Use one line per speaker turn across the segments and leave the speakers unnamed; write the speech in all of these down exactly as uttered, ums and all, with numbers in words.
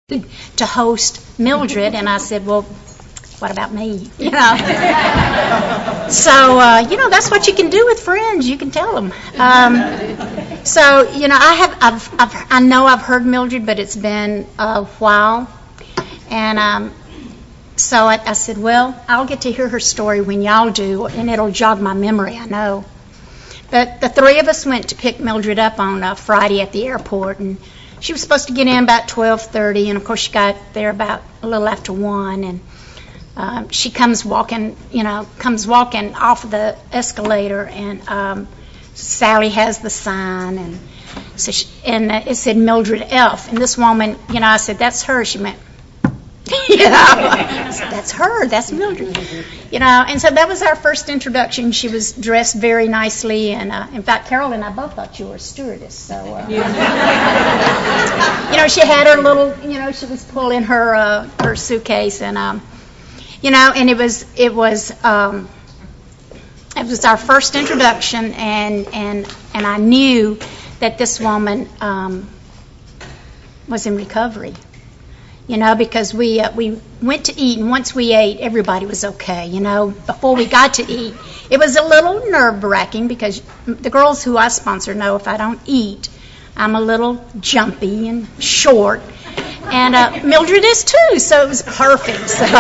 to host Mildred, and I said, well, what about me? You know. So, uh, you know, that's what you can do with friends. You can tell them. Um, so, you know, I have, I've, I've, I know I've heard Mildred, but it's been a while. And um, so I, I said, well, I'll get to hear her story when y'all do, and it'll jog my memory, I know. But the three of us went to pick Mildred up on a Friday at the airport, and she was supposed to get in about twelve thirty, and of course she got there about a little after one, and um, she comes walking, you know, comes walking off of the escalator, and um, Sally has the sign, and so she, and uh, it said Mildred F. And this woman, you know, I said, that's her. She went, you know, I said, that's her, that's Mildred, you know. And so that was our first introduction. She was dressed very nicely, and uh, in fact, Carol and I both thought you were a stewardess. So, uh, you know, she had her little, you know, she was pulling her uh, her suitcase, and um, you know, and it was it was um, it was our first introduction, and and and I knew that this woman um, was in recovery. You know, because we uh, we went to eat, and once we ate, everybody was okay. You know, before we got to eat, it was a little nerve-wracking because the girls who I sponsor know if I don't eat, I'm a little jumpy and short, and uh, Mildred is too, so it was perfect. So,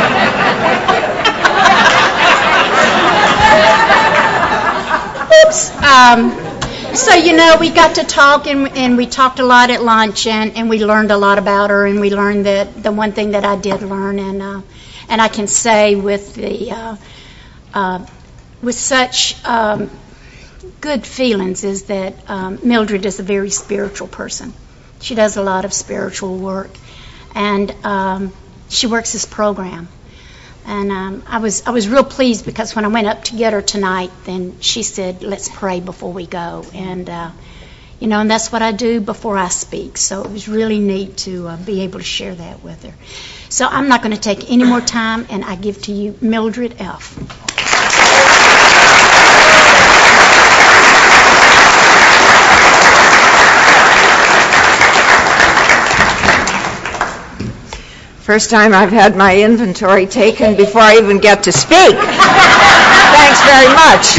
uh, oops. Um, So, you know, we got to talk, and, and we talked a lot at lunch, and, and we learned a lot about her, and we learned that the one thing that I did learn, and uh, and I can say with the uh, uh, with such um, good feelings is that um, Mildred is a very spiritual person. She does a lot of spiritual work, and um, she works this program. And um, I was I was real pleased because when I went up to get her tonight, then she said, let's pray before we go. And, uh, you know, and that's what I do before I speak. So it was really neat to uh, be able to share that with her. So I'm not going to take any more time, and I give to you Mildred F.
First time I've had my inventory taken before I even get to speak. Thanks very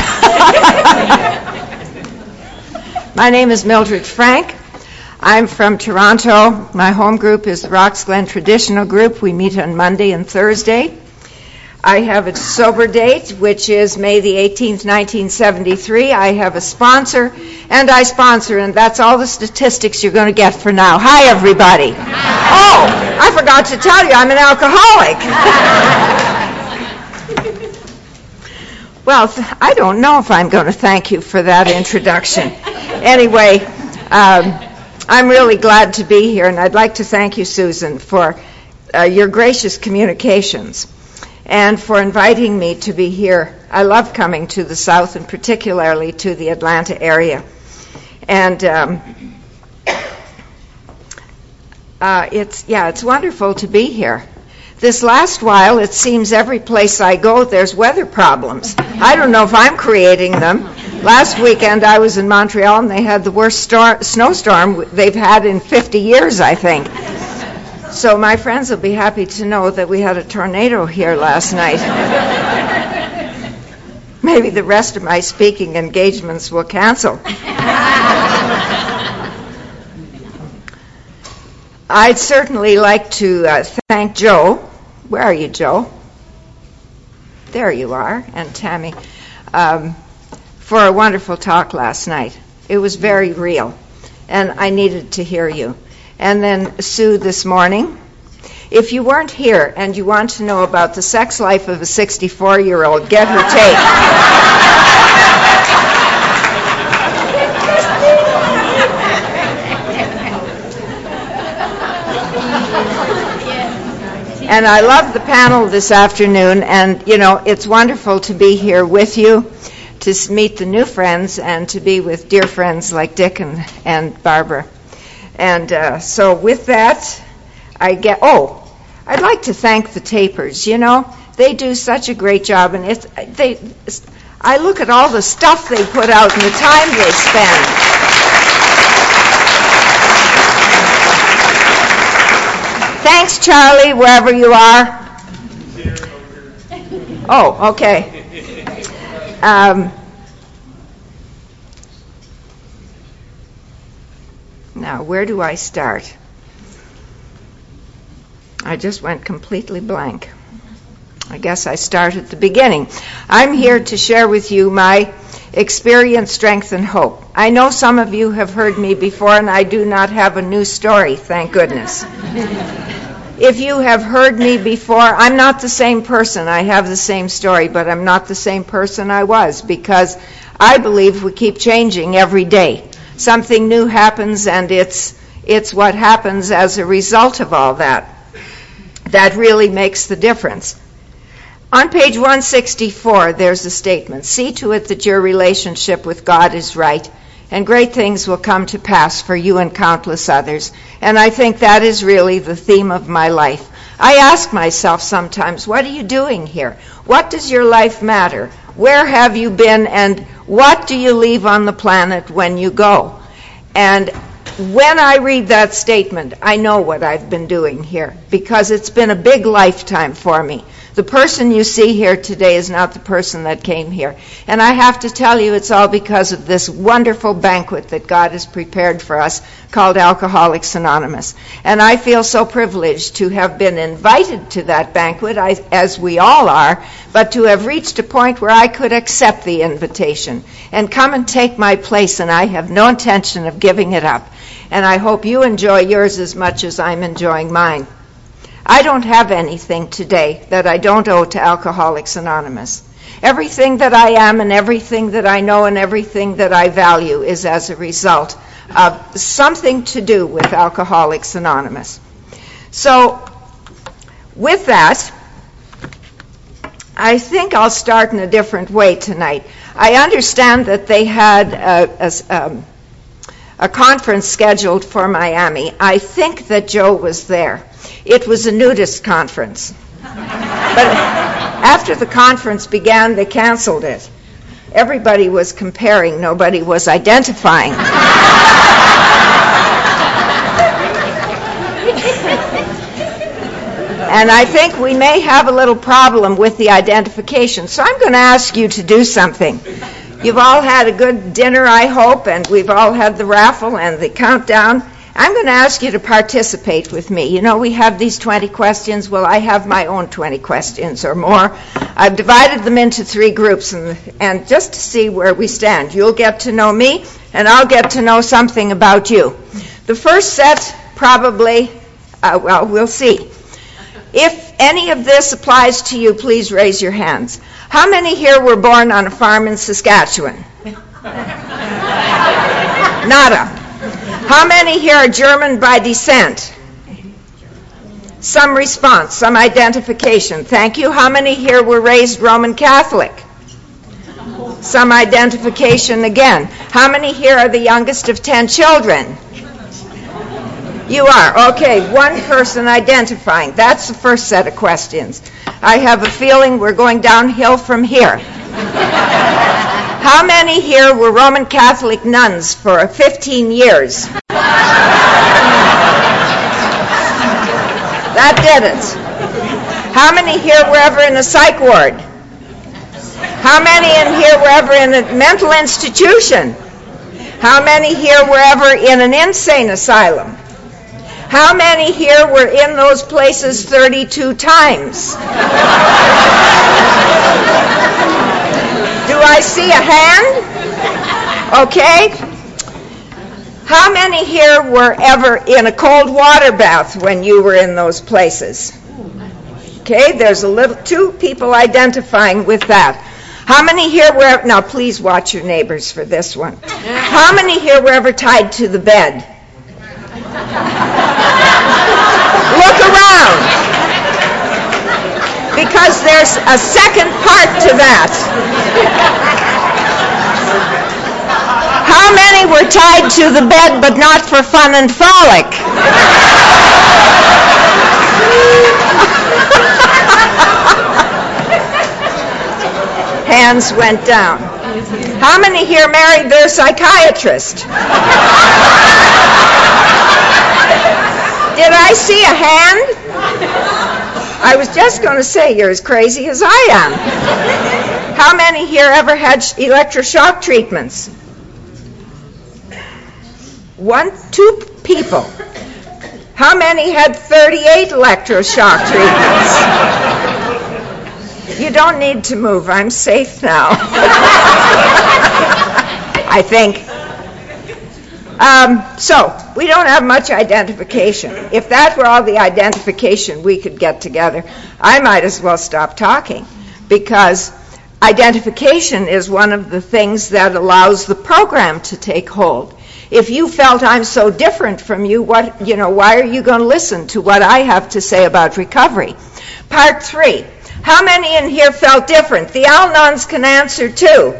much. My name is Mildred Frank. I'm from Toronto. My home group is the Rocks Glen Traditional Group. We meet on Monday and Thursday. I have a sober date, which is May the eighteenth, nineteen seventy-three. I have a sponsor, and I sponsor, and that's all the statistics you're going to get for now. Hi, everybody. Oh, I forgot to tell you, I'm an alcoholic. Well, I don't know if I'm going to thank you for that introduction. Anyway, um, I'm really glad to be here, and I'd like to thank you, Susan, for uh, your gracious communications, and for inviting me to be here. I love coming to the South, and particularly to the Atlanta area. And um, uh, it's, yeah, it's wonderful to be here. This last while, it seems every place I go, there's weather problems. I don't know if I'm creating them. Last weekend, I was in Montreal, and they had the worst star- snowstorm they've had in fifty years, I think. So my friends will be happy to know that we had a tornado here last night. Maybe the rest of my speaking engagements will cancel. I'd certainly like to uh, thank Joe. Where are you, Joe? There you are, and Tammy, um, for a wonderful talk last night. It was very real, and I needed to hear you. And then Sue this morning. If you weren't here and you want to know about the sex life of a sixty-four-year-old, get her tape. And I love the panel this afternoon, and, you know, it's wonderful to be here with you, to meet the new friends, and to be with dear friends like Dick and, and Barbara. And uh, so with that, I get, oh, I'd like to thank the tapers. You know, they do such a great job, and it's, they, it's, I look at all the stuff they put out and the time they spend. Thanks, Charlie, wherever you are. Oh, okay. Um, now, where do I start? I just went completely blank. I guess I start at the beginning. I'm here to share with you my experience, strength, and hope. I know some of you have heard me before, and I do not have a new story, thank goodness. If you have heard me before, I'm not the same person. I have the same story, but I'm not the same person I was, because I believe we keep changing every day. Something new happens, and it's it's what happens as a result of all that that really makes the difference. On page one sixty-four, there's a statement: see to it that your relationship with God is right, and great things will come to pass for you and countless others. And I think that is really the theme of my life. I ask myself sometimes, what are you doing here? What does your life matter? Where have you been, and what do you leave on the planet when you go? And when I read that statement, I know what I've been doing here, because it's been a big lifetime for me. The person you see here today is not the person that came here. And I have to tell you, it's all because of this wonderful banquet that God has prepared for us called Alcoholics Anonymous. And I feel so privileged to have been invited to that banquet, I, as we all are, but to have reached a point where I could accept the invitation and come and take my place, and I have no intention of giving it up. And I hope you enjoy yours as much as I'm enjoying mine. I don't have anything today that I don't owe to Alcoholics Anonymous. Everything that I am and everything that I know and everything that I value is as a result of something to do with Alcoholics Anonymous. So, with that, I think I'll start in a different way tonight. I understand that they had a, a, um, a conference scheduled for Miami. I think that Joe was there. It was a nudist conference. But after the conference began, they canceled it. Everybody was comparing, nobody was identifying. And I think we may have a little problem with the identification. So I'm going to ask you to do something. You've all had a good dinner, I hope, and we've all had the raffle and the countdown. I'm going to ask you to participate with me. You know, we have these twenty questions. Well, I have my own twenty questions or more. I've divided them into three groups, and, and just to see where we stand. You'll get to know me, and I'll get to know something about you. The first set, probably, uh, well, we'll see. If any of this applies to you, please raise your hands. How many here were born on a farm in Saskatchewan? Nada. How many here are German by descent? Some response, some identification. Thank you. How many here were raised Roman Catholic? Some identification again. How many here are the youngest of ten children? You are. Okay, one person identifying. That's the first set of questions. I have a feeling we're going downhill from here. How many here were Roman Catholic nuns for fifteen years? That did it. How many here were ever in a psych ward? How many in here were ever in a mental institution? How many here were ever in an insane asylum? How many here were in those places thirty-two times? Do I see a hand? Okay. How many here were ever in a cold water bath when you were in those places? Okay, there's a little two people identifying with that. How many here were, now please watch your neighbors for this one. How many here were ever tied to the bed? Look around. Because there's a second part to that. How many were tied to the bed but not for fun and frolic? Hands went down. How many here married their psychiatrist? Did I see a hand? I was just going to say, you're as crazy as I am. How many here ever had electroshock treatments? One, two people. How many had thirty-eight electroshock treatments? You don't need to move. I'm safe now. I think. Um, so, we don't have much identification. If that were all the identification we could get together, I might as well stop talking, because identification is one of the things that allows the program to take hold. If you felt I'm so different from you, what, you know, why are you going to listen to what I have to say about recovery? Part three. How many in here felt different? The Al-Nons can answer too.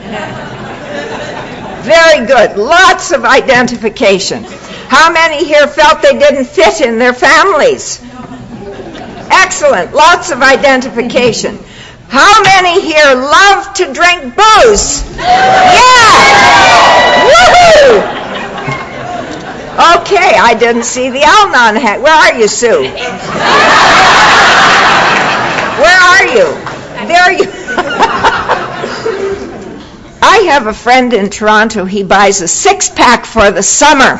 Very good. Lots of identification. How many here felt they didn't fit in their families? Excellent. Lots of identification. How many here love to drink booze? Yeah! Woohoo! Okay, I didn't see the Al-Non hat. Where are you, Sue? Where are you? There you I have a friend in Toronto. He buys a six-pack for the summer.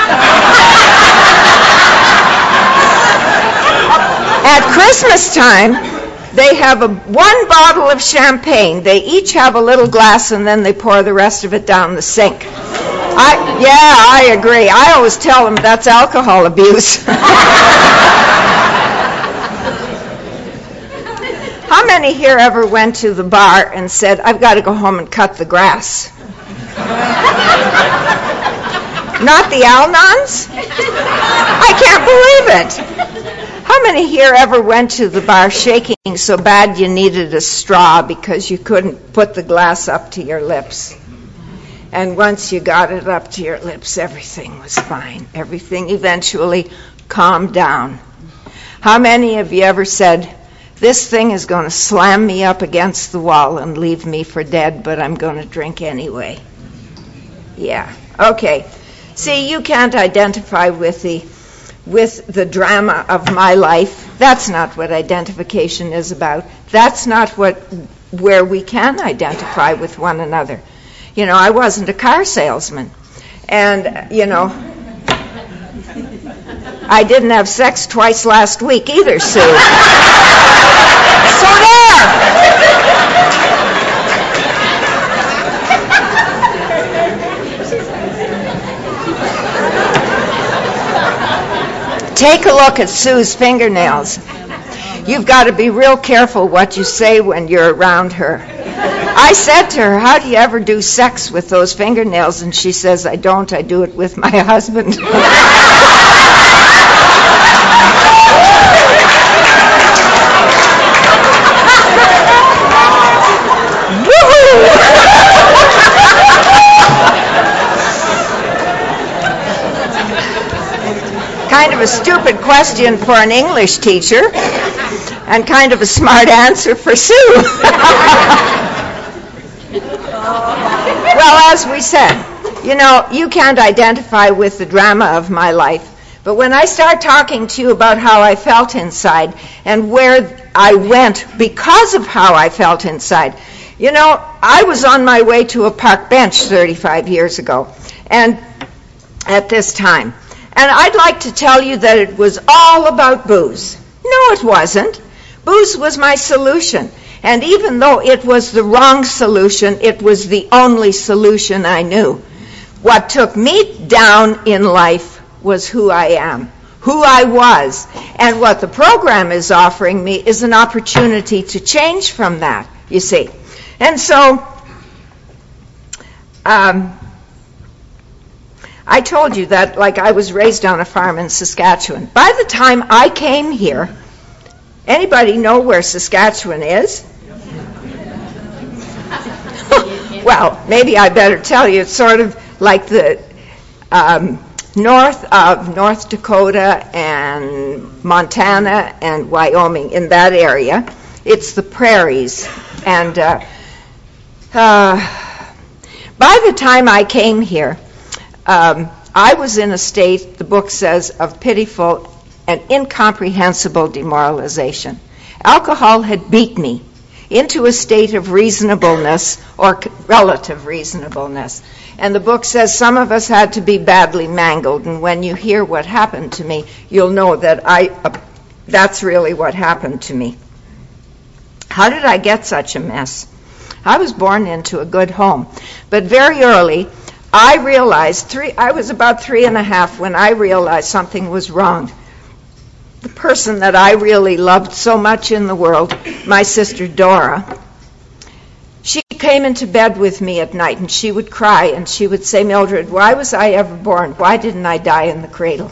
At Christmas time, they have a, one bottle of champagne. They each have a little glass, and then they pour the rest of it down the sink. I, yeah, I agree. I always tell them that's alcohol abuse. How many here ever went to the bar and said, I've got to go home and cut the grass? Not the Al-Nons? I can't believe it. How many here ever went to the bar shaking so bad you needed a straw because you couldn't put the glass up to your lips? And once you got it up to your lips, everything was fine. Everything eventually calmed down. How many of you ever said, this thing is going to slam me up against the wall and leave me for dead, but I'm going to drink anyway? Yeah. Okay. See, you can't identify with the with the drama of my life. That's not what identification is about. That's not what where we can identify with one another. You know, I wasn't a car salesman. And, you know, I didn't have sex twice last week either, Sue. So there! Take a look at Sue's fingernails. You've got to be real careful what you say when you're around her. I said to her, how do you ever do sex with those fingernails? And she says, I don't. I do it with my husband. Kind of a stupid question for an English teacher, and kind of a smart answer for Sue. Well, as we said, you know, you can't identify with the drama of my life. But when I start talking to you about how I felt inside and where I went because of how I felt inside, you know, I was on my way to a park bench thirty-five years ago, and at this time. And I'd like to tell you that it was all about booze. No, it wasn't. Booze was my solution. And even though it was the wrong solution, it was the only solution I knew. What took me down in life was who I am, who I was. And what the program is offering me is an opportunity to change from that, you see. And so, um, I told you that, like, I was raised on a farm in Saskatchewan. By the time I came here, anybody know where Saskatchewan is? Well, maybe I better tell you. It's sort of like the um, north of North Dakota and Montana and Wyoming, in that area. It's the prairies. And uh, uh, by the time I came here, um, I was in a state, the book says, of pitiful and incomprehensible demoralization. Alcohol had beat me into a state of reasonableness or relative reasonableness. And the book says some of us had to be badly mangled, and when you hear what happened to me, you'll know that I uh, that's really what happened to me. How did I get such a mess? I was born into a good home, but very early I realized, three, I was about three and a half when I realized something was wrong. The person that I really loved so much in the world, my sister Dora, she came into bed with me at night and she would cry and she would say, Mildred, why was I ever born? Why didn't I die in the cradle?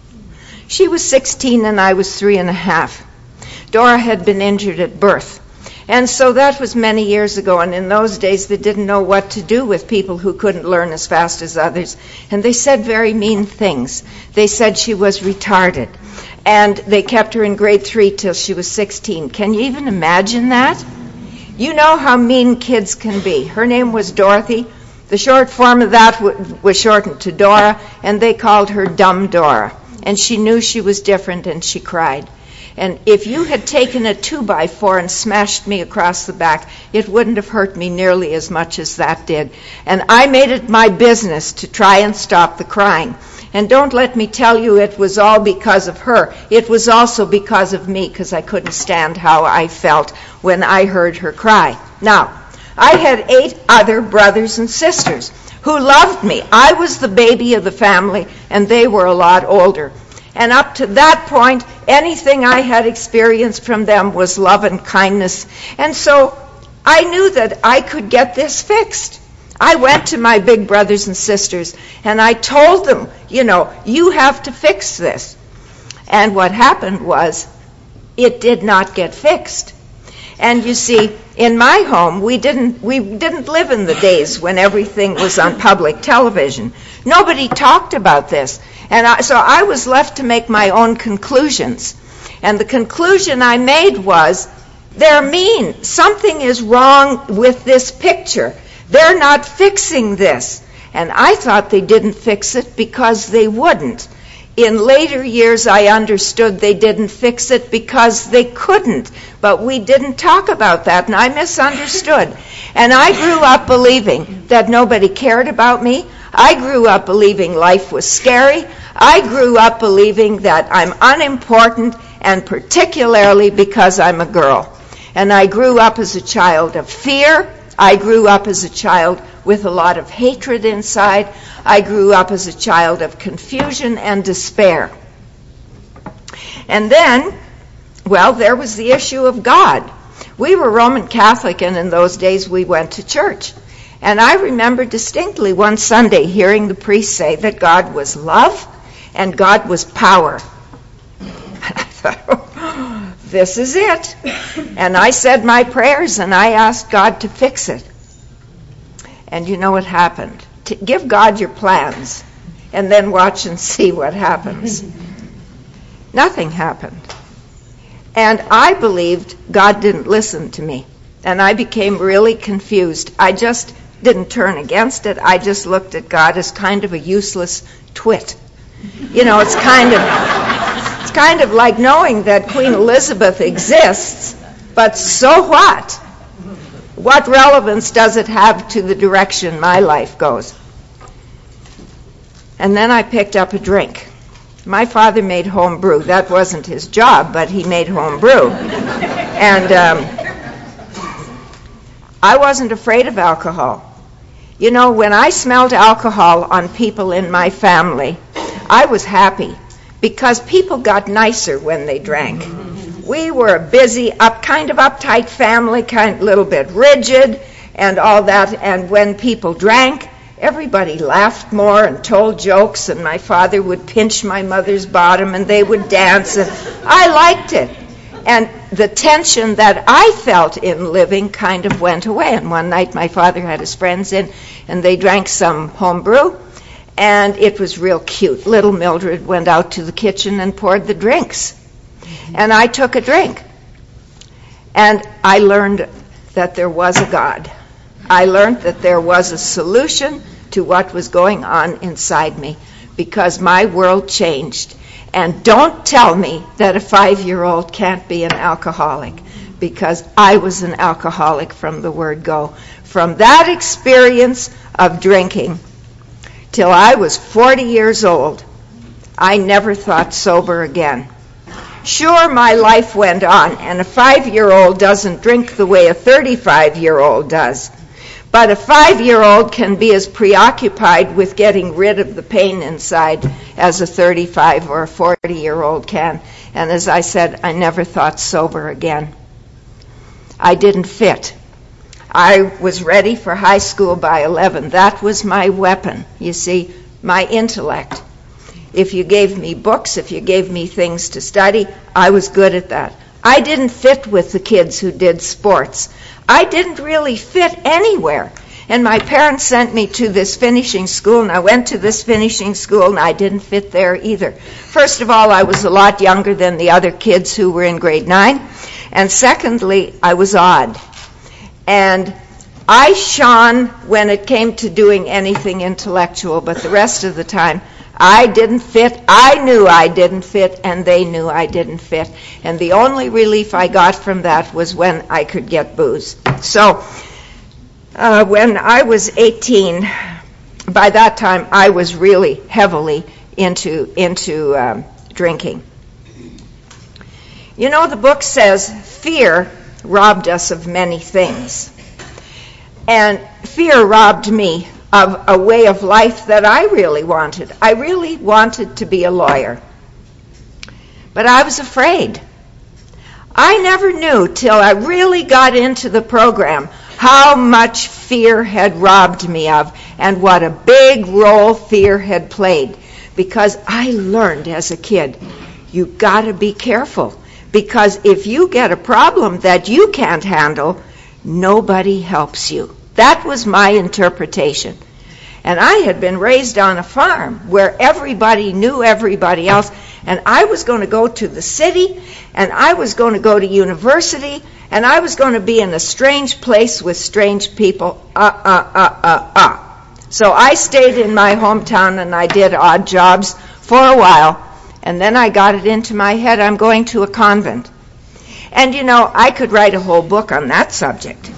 She was sixteen and I was three and a half. Dora had been injured at birth. And so that was many years ago, and in those days they didn't know what to do with people who couldn't learn as fast as others. And they said very mean things. They said she was retarded. And they kept her in grade three till she was sixteen. Can you even imagine that? You know how mean kids can be. Her name was Dorothy. The short form of that w- was shortened to Dora, and they called her Dumb Dora. And she knew she was different, and she cried. And if you had taken a two-by-four and smashed me across the back, it wouldn't have hurt me nearly as much as that did. And I made it my business to try and stop the crying. And don't let me tell you it was all because of her. It was also because of me, because I couldn't stand how I felt when I heard her cry. Now, I had eight other brothers and sisters who loved me. I was the baby of the family, and they were a lot older. And up to that point, anything I had experienced from them was love and kindness. And so I knew that I could get this fixed. I went to my big brothers and sisters, and I told them, you know, you have to fix this. And what happened was, it did not get fixed. And you see, in my home, we didn't we didn't live in the days when everything was on public television. Nobody talked about this. And I, so I was left to make my own conclusions. And the conclusion I made was, they're mean. Something is wrong with this picture. They're not fixing this. And I thought they didn't fix it because they wouldn't. In later years, I understood they didn't fix it because they couldn't. But we didn't talk about that, and I misunderstood. And I grew up believing that nobody cared about me. I grew up believing life was scary. I grew up believing that I'm unimportant, and particularly because I'm a girl. And I grew up as a child of fear. I grew up as a child with a lot of hatred inside. I grew up as a child of confusion and despair. And then, well, there was the issue of God. We were Roman Catholic, and in those days we went to church. And I remember distinctly one Sunday hearing the priest say that God was love and God was power. And I thought, oh, this is it. And I said my prayers and I asked God to fix it. And you know what happened? To give God your plans and then watch and see what happens. Nothing happened. And I believed God didn't listen to me. And I became really confused. I just didn't turn against it. I just looked at God as kind of a useless twit. You know, it's kind of it's kind of like knowing that Queen Elizabeth exists, but so what? What relevance does it have to the direction my life goes? And then I picked up a drink. My father made home brew. That wasn't his job, but he made home brew. And um, I wasn't afraid of alcohol. You know, when I smelled alcohol on people in my family, I was happy because people got nicer when they drank. We were a busy, up, kind of uptight family, kind of little bit rigid and all that. And when people drank, everybody laughed more and told jokes, and my father would pinch my mother's bottom and they would dance, and I liked it. And the tension that I felt in living kind of went away. And one night my father had his friends in, and they drank some home brew, and it was real cute. Little Mildred went out to the kitchen and poured the drinks. And I took a drink. And I learned that there was a God. I learned that there was a solution to what was going on inside me. because my world changed. And don't tell me that a five-year-old can't be an alcoholic, because I was an alcoholic from the word go. From that experience of drinking till I was forty years old, I never thought sober again. Sure, my life went on, and a five-year-old doesn't drink the way a thirty-five-year-old does. But a five-year-old can be as preoccupied with getting rid of the pain inside as a thirty-five or a forty-year-old can. And as I said, I never thought sober again. I didn't fit. I was ready for high school by eleven. That was my weapon, you see, my intellect. If you gave me books, if you gave me things to study, I was good at that. I didn't fit with the kids who did sports. I didn't really fit anywhere. And my parents sent me to this finishing school, and I went to this finishing school, and I didn't fit there either. First of all, I was a lot younger than the other kids who were in grade nine. And secondly, I was odd. And I shone when it came to doing anything intellectual, but the rest of the time, I didn't fit. I knew I didn't fit, and they knew I didn't fit. And the only relief I got from that was when I could get booze. So uh, when I was eighteen, by that time I was really heavily into, into um, drinking. You know, the book says fear robbed us of many things. And fear robbed me of a way of life that I really wanted. I really wanted to be a lawyer. But I was afraid. I never knew till I really got into the program how much fear had robbed me of and what a big role fear had played. Because I learned as a kid, you got to be careful. Because if you get a problem that you can't handle, nobody helps you. That was my interpretation. And I had been raised on a farm where everybody knew everybody else, and I was going to go to the city, and I was going to go to university, and I was going to be in a strange place with strange people. Uh, uh, uh, uh, uh. So I stayed in my hometown, and I did odd jobs for a while, and then I got it into my head I'm going to a convent. And, you know, I could write a whole book on that subject.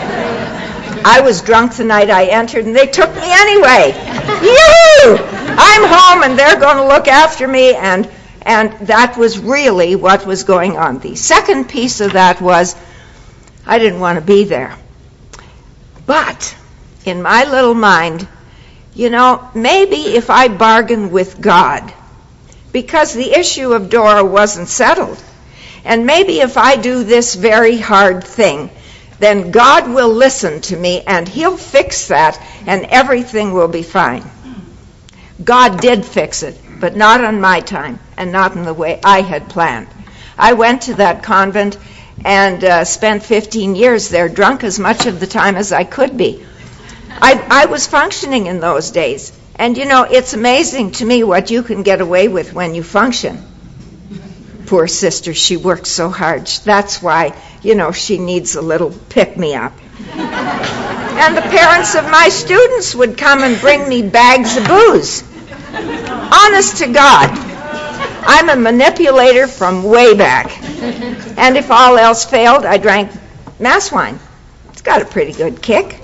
I was drunk the night I entered, and they took me anyway. Yoo-hoo! I'm home, and they're going to look after me, and and that was really what was going on. The second piece of that was I didn't want to be there. But in my little mind, you know, maybe if I bargained with God, because the issue of Dora wasn't settled, and maybe if I do this very hard thing, then God will listen to me, and he'll fix that, and everything will be fine. God did fix it, but not on my time, and not in the way I had planned. I went to that convent and uh, spent fifteen years there, drunk as much of the time as I could be. I, I was functioning in those days. And, you know, it's amazing to me what you can get away with when you function. Poor sister, she works so hard. That's why, you know, she needs a little pick-me-up. And the parents of my students would come and bring me bags of booze. Honest to God, I'm a manipulator from way back. And if all else failed, I drank mass wine. It's got a pretty good kick.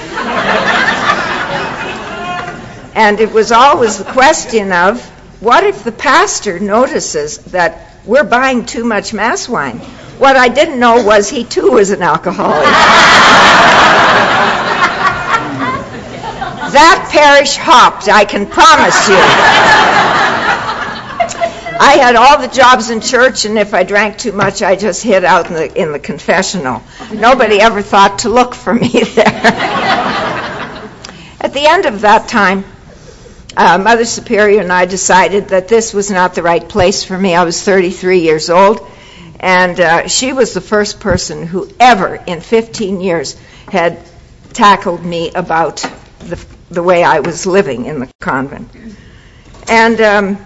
And it was always the question of, what if the pastor notices that we're buying too much mass wine? What I didn't know was he too was an alcoholic. That parish hopped, I can promise you. I had all the jobs in church, and if I drank too much, I just hid out in the, in the confessional. Nobody ever thought to look for me there. At the end of that time, Uh, Mother Superior and I decided that this was not the right place for me. I was thirty-three years old, and uh, she was the first person who ever in fifteen years had tackled me about the, the way I was living in the convent. And um,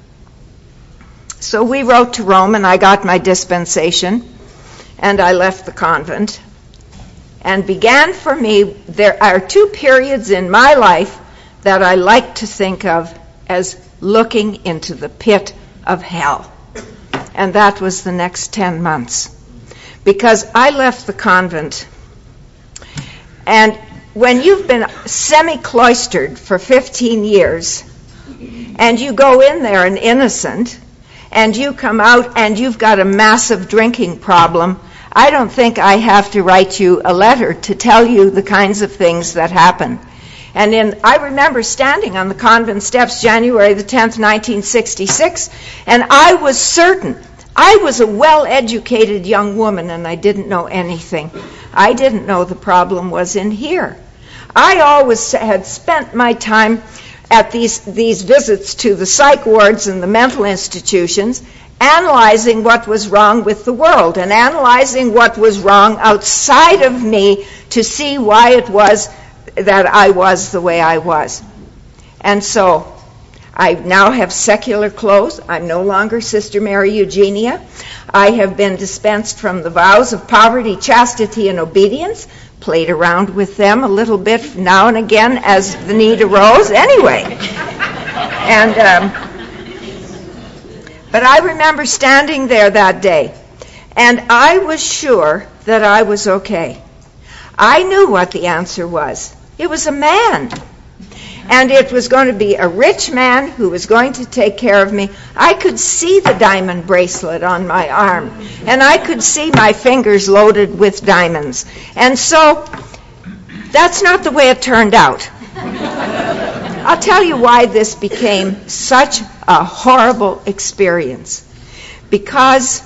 so we wrote to Rome, and I got my dispensation, and I left the convent. And began for me, there are two periods in my life that I like to think of as looking into the pit of hell. And that was the next ten months. Because I left the convent, and when you've been semi-cloistered for fifteen years, and you go in there an innocent, and you come out and you've got a massive drinking problem, I don't think I have to write you a letter to tell you the kinds of things that happen. And in, I remember standing on the convent steps January the tenth, nineteen sixty-six, and I was certain, I was a well-educated young woman and I didn't know anything. I didn't know the problem was in here. I always had spent my time at these, these visits to the psych wards and the mental institutions, analyzing what was wrong with the world and analyzing what was wrong outside of me to see why it was that I was the way I was. And so I now have secular clothes. I'm no longer Sister Mary Eugenia. I have been dispensed from the vows of poverty, chastity, and obedience. Played around with them a little bit now and again as the need arose. Anyway. And, um, but I remember standing there that day, and I was sure that I was okay. I knew what the answer was. It was a man. And it was going to be a rich man who was going to take care of me. I could see the diamond bracelet on my arm, and I could see my fingers loaded with diamonds. And so that's not the way it turned out. I'll tell you why this became such a horrible experience. Because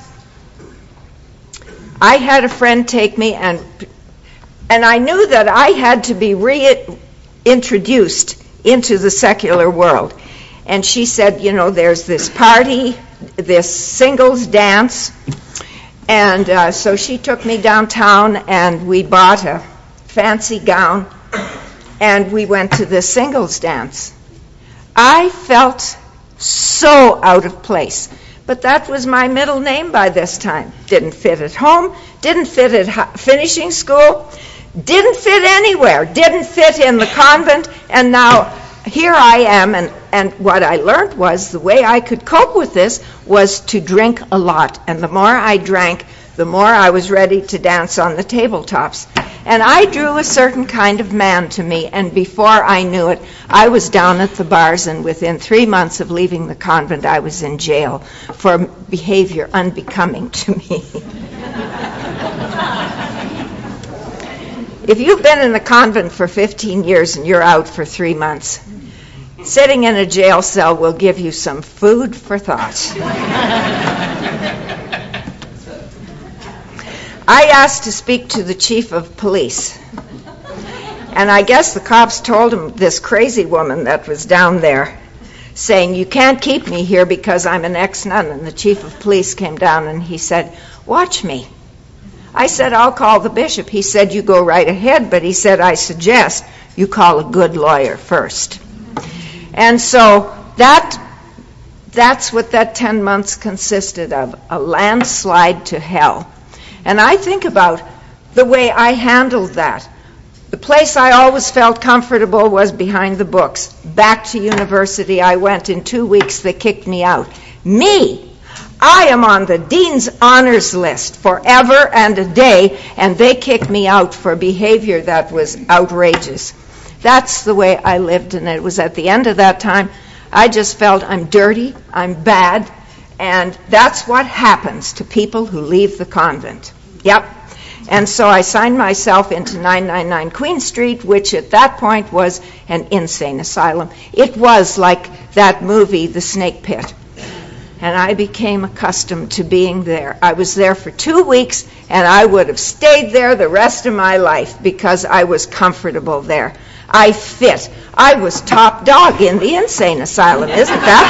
I had a friend take me, and and I knew that I had to be reintroduced into the secular world. And she said, you know, there's this party, this singles dance. And uh, so she took me downtown, and we bought a fancy gown, and we went to this singles dance. I felt so out of place. But that was my middle name by this time. Didn't fit at home, didn't fit at finishing school, didn't fit anywhere, didn't fit in the convent, and now here I am, and, and what I learned was the way I could cope with this was to drink a lot. And the more I drank, the more I was ready to dance on the tabletops. And I drew a certain kind of man to me, and before I knew it, I was down at the bars, and within three months of leaving the convent, I was in jail for behavior unbecoming to me. If you've been in the convent for fifteen years and you're out for three months, sitting in a jail cell will give you some food for thought. I asked to speak to the chief of police, and I guess the cops told him this crazy woman that was down there saying, you can't keep me here because I'm an ex-nun. And the chief of police came down and he said, watch me. I said, I'll call the bishop. He said, you go right ahead, but he said, I suggest you call a good lawyer first. And so that that's what that ten months consisted of, a landslide to hell. And I think about the way I handled that. The place I always felt comfortable was behind the books. Back to university I went. In two weeks they kicked me out. Me! I am on the dean's honors list forever and a day, and they kicked me out for behavior that was outrageous. That's the way I lived, and it was at the end of that time I just felt I'm dirty, I'm bad, and that's what happens to people who leave the convent. Yep. And so I signed myself into nine ninety-nine Queen Street, which at that point was an insane asylum. It was like that movie, The Snake Pit. And I became accustomed to being there. I was there for two weeks, and I would have stayed there the rest of my life because I was comfortable there. I fit. I was top dog in the insane asylum. Isn't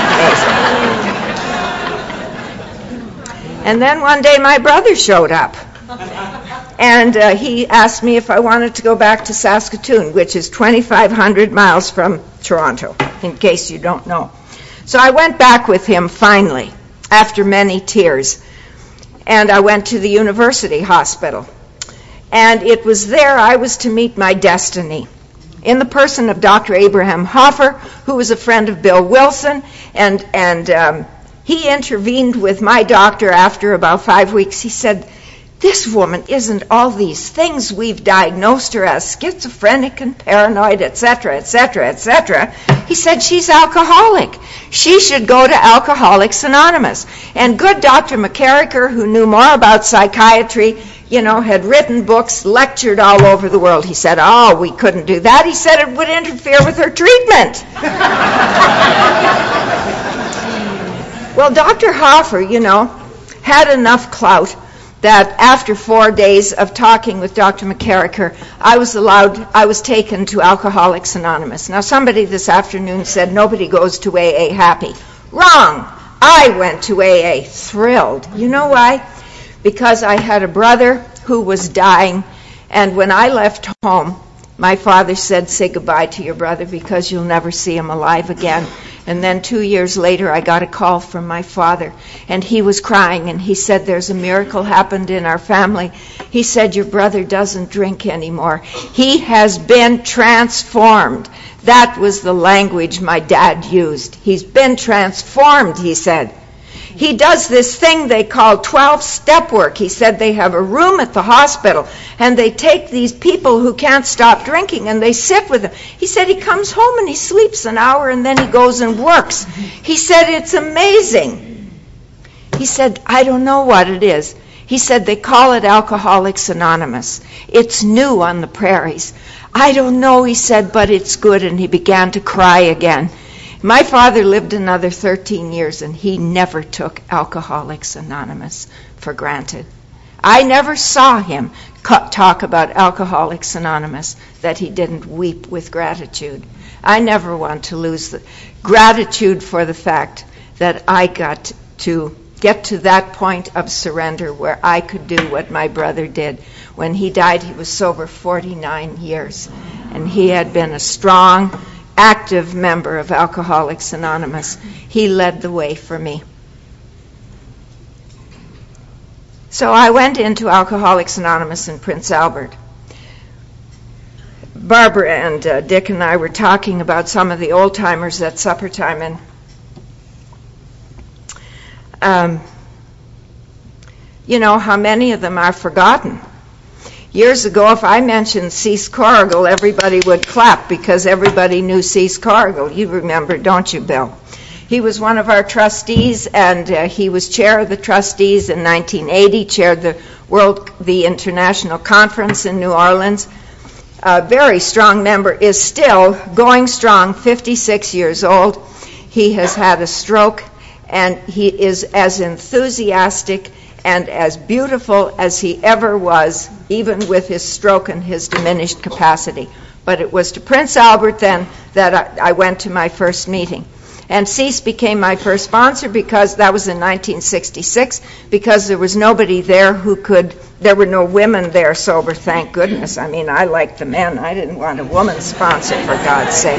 that amazing? And then one day my brother showed up. And uh, he asked me if I wanted to go back to Saskatoon, which is twenty-five hundred miles from Toronto, in case you don't know. So I went back with him finally, after many tears. And I went to the university hospital. And it was there I was to meet my destiny. in the person of Doctor Abraham Hoffer, who was a friend of Bill Wilson, and, and um, he intervened with my doctor after about five weeks. He said, this woman isn't all these things we've diagnosed her as, schizophrenic and paranoid, et cetera, et cetera, et cetera. He said, she's alcoholic. She should go to Alcoholics Anonymous. And good Doctor McCarricker, who knew more about psychiatry, you know, had written books, lectured all over the world. He said, oh, we couldn't do that. He said it would interfere with her treatment. Well, Doctor Hoffer, you know, had enough clout that after four days of talking with Doctor McCarricker, I was allowed, I was taken to Alcoholics Anonymous. Now, somebody this afternoon said nobody goes to A A happy. Wrong. I went to A A thrilled. You know why? Because I had a brother who was dying, and when I left home, my father said, say goodbye to your brother because you'll never see him alive again. And then two years later, I got a call from my father, and he was crying, and he said, there's a miracle happened in our family. He said, your brother doesn't drink anymore. He has been transformed. That was the language my dad used. He's been transformed, he said. He does this thing they call twelve-step work. He said they have a room at the hospital, and they take these people who can't stop drinking, and they sit with them. He said he comes home and he sleeps an hour, and then he goes and works. He said it's amazing. He said, I don't know what it is. He said they call it Alcoholics Anonymous. It's new on the prairies. I don't know, he said, but it's good, and he began to cry again. My father lived another thirteen years, and he never took Alcoholics Anonymous for granted. I never saw him talk about Alcoholics Anonymous that he didn't weep with gratitude. I never want to lose the gratitude for the fact that I got to get to that point of surrender where I could do what my brother did. When he died, he was sober forty-nine years, and he had been a strong, active member of Alcoholics Anonymous. He led the way for me. So I went into Alcoholics Anonymous in Prince Albert. Barbara and uh, Dick and I were talking about some of the old-timers at supper time, and um, you know how many of them are forgotten. Years ago, if I mentioned Cease Corrigal, everybody would clap because everybody knew Cease Corrigal. You remember, don't you, Bill? He was one of our trustees, and uh, he was chair of the trustees in nineteen eighty, chaired the World, the International Conference in New Orleans. A very strong member, is still going strong, fifty-six years old. He has had a stroke, and he is as enthusiastic and as beautiful as he ever was, even with his stroke and his diminished capacity. But it was to Prince Albert then that I, I went to my first meeting. And Cease became my first sponsor because that was in nineteen sixty-six, because there was nobody there who could, there were no women there sober, thank goodness. I mean, I liked the men. I didn't want a woman sponsor, for God's sake.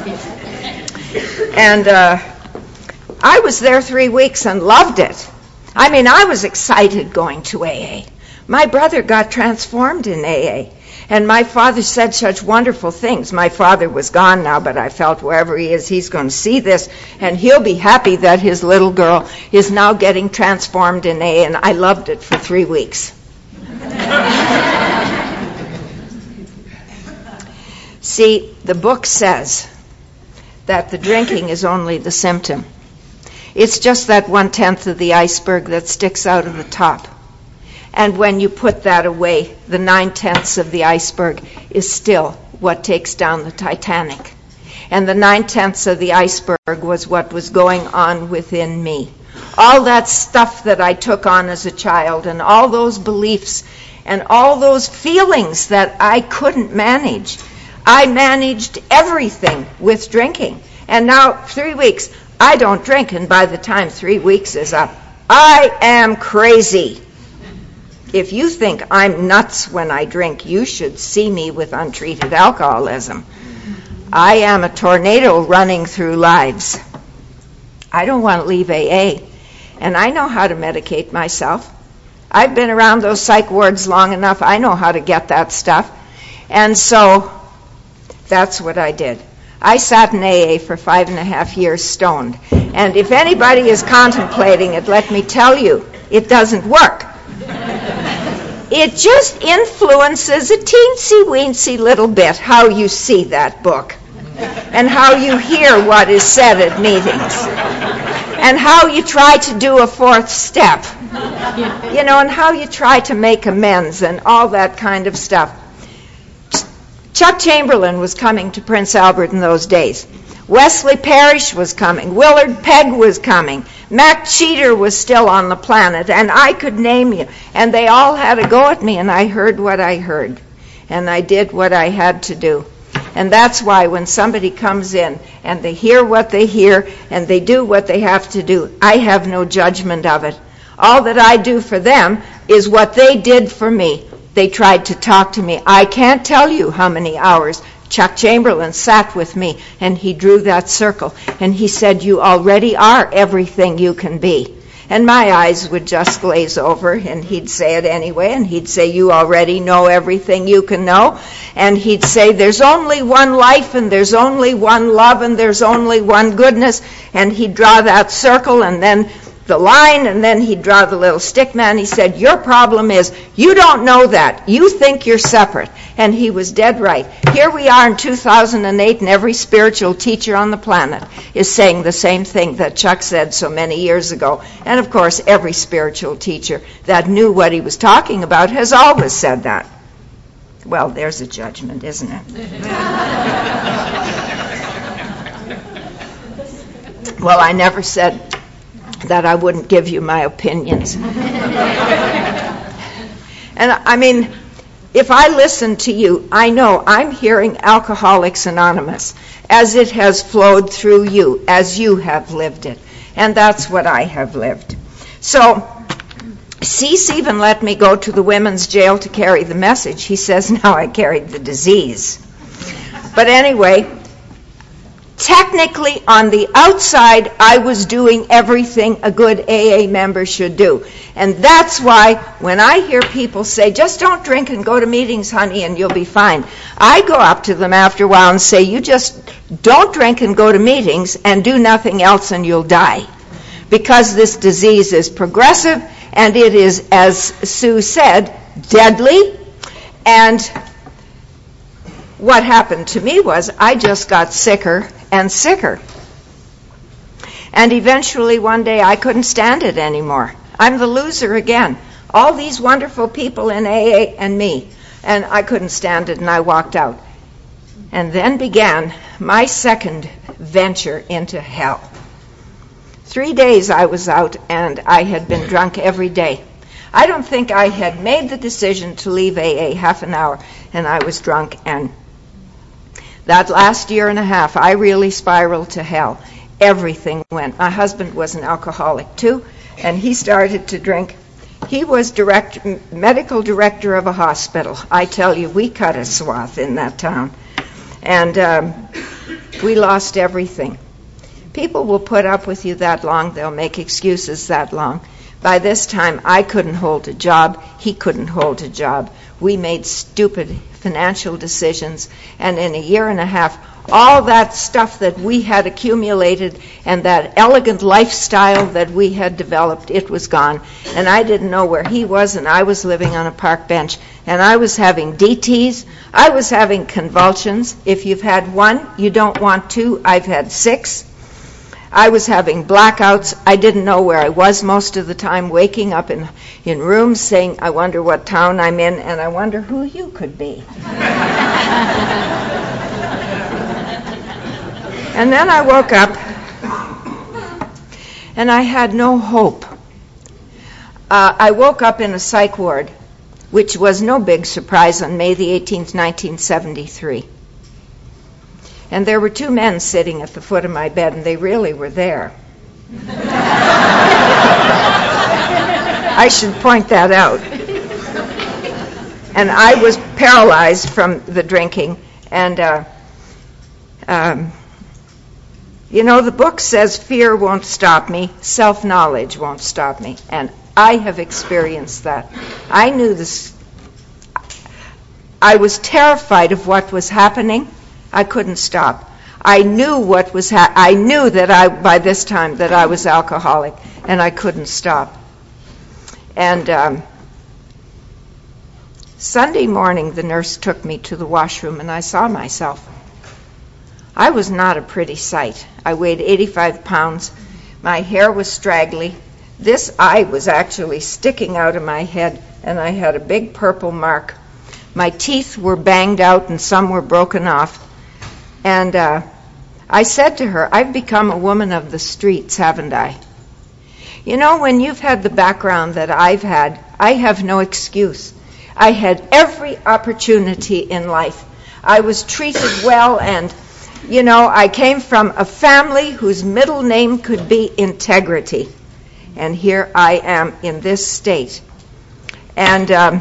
And uh, I was there three weeks and loved it. I mean, I was excited going to A A. My brother got transformed in A A. And my father said such wonderful things. My father was gone now, but I felt wherever he is, he's going to see this, and he'll be happy that his little girl is now getting transformed in A A, and I loved it for three weeks. See, the book says that the drinking is only the symptom. It's just that one-tenth of the iceberg that sticks out of the top. And when you put that away, the nine-tenths of the iceberg is still what takes down the Titanic. And the nine-tenths of the iceberg was what was going on within me. All that stuff that I took on as a child, and all those beliefs, and all those feelings that I couldn't manage. I managed everything with drinking. And now, three weeks, I don't drink, and by the time three weeks is up, I am crazy. If you think I'm nuts when I drink, you should see me with untreated alcoholism. I am a tornado running through lives. I don't want to leave A A, and I know how to medicate myself. I've been around those psych wards long enough. I know how to get that stuff. And so That's what I did. I sat in A A for five and a half years stoned. And if anybody is contemplating it, let me tell you, it doesn't work. It just influences a teensy-weensy little bit how you see that book and how you hear what is said at meetings and how you try to do a fourth step, you know, and how you try to make amends and all that kind of stuff. Chuck Chamberlain was coming to Prince Albert in those days. Wesley Parrish was coming. Willard Pegg was coming. Mac Cheater was still on the planet, and I could name you. And they all had a go at me, and I heard what I heard. And I did what I had to do. And that's why when somebody comes in and they hear what they hear and they do what they have to do, I have no judgment of it. All that I do for them is what they did for me. They tried to talk to me. I can't tell you how many hours Chuck Chamberlain sat with me, and he drew that circle, and he said, you already are everything you can be. And my eyes would just glaze over, and he'd say it anyway, and he'd say, you already know everything you can know. And he'd say, there's only one life, and there's only one love, and there's only one goodness. And he'd draw that circle, and then the line, and then he'd draw the little stick man. He said, your problem is you don't know that. You think you're separate. And he was dead right. Here we are in two thousand eight, and every spiritual teacher on the planet is saying the same thing that Chuck said so many years ago. And, of course, every spiritual teacher that knew what he was talking about has always said that. Well, there's a judgment, isn't it? Well, I never said that I wouldn't give you my opinions. And I mean, if I listen to you, I know I'm hearing Alcoholics Anonymous as it has flowed through you, as you have lived it. And that's what I have lived. So, Cease even let me go to the women's jail to carry the message. He says now I carried the disease. But anyway, technically, on the outside, I was doing everything a good A A member should do. And that's why when I hear people say, just don't drink and go to meetings, honey, and you'll be fine, I go up to them after a while and say, you just don't drink and go to meetings and do nothing else and you'll die. Because this disease is progressive and it is, as Sue said, deadly. And what happened to me was I just got sicker and sicker. And eventually one day I couldn't stand it anymore. I'm the loser again. All these wonderful people in A A and me. And I couldn't stand it and I walked out. And then began my second venture into hell. Three days I was out and I had been drunk every day. I don't think I had made the decision to leave A A half an hour and I was drunk, and that last year and a half, I really spiraled to hell. Everything went. My husband was an alcoholic, too, and he started to drink. He was direct, medical director of a hospital. I tell you, we cut a swath in that town. And um, we lost everything. People will put up with you that long. They'll make excuses that long. By this time, I couldn't hold a job. He couldn't hold a job. We made stupid financial decisions, and in a year and a half, all that stuff that we had accumulated and that elegant lifestyle that we had developed, it was gone. And I didn't know where he was, and I was living on a park bench, and I was having D Ts. I was having convulsions. If you've had one, you don't want two. I've had six. I was having blackouts. I didn't know where I was most of the time, waking up in, in rooms saying, I wonder what town I'm in, and I wonder who you could be. And then I woke up, and I had no hope. Uh, I woke up in a psych ward, which was no big surprise on May the eighteenth, nineteen seventy-three. And there were two men sitting at the foot of my bed, and they really were there. I should point that out. And I was paralyzed from the drinking. And, uh, um, you know, the book says fear won't stop me, self-knowledge won't stop me. And I have experienced that. I knew this. I was terrified of what was happening. I couldn't stop. I knew what was ha- I knew that I by this time that I was alcoholic, and I couldn't stop. And um, Sunday morning, the nurse took me to the washroom, and I saw myself. I was not a pretty sight. I weighed eighty-five pounds. My hair was straggly. This eye was actually sticking out of my head, and I had a big purple mark. My teeth were banged out, and some were broken off. And uh, I said to her, I've become a woman of the streets, haven't I? You know, when you've had the background that I've had, I have no excuse. I had every opportunity in life. I was treated well, and, you know, I came from a family whose middle name could be integrity. And here I am in this state. And, um,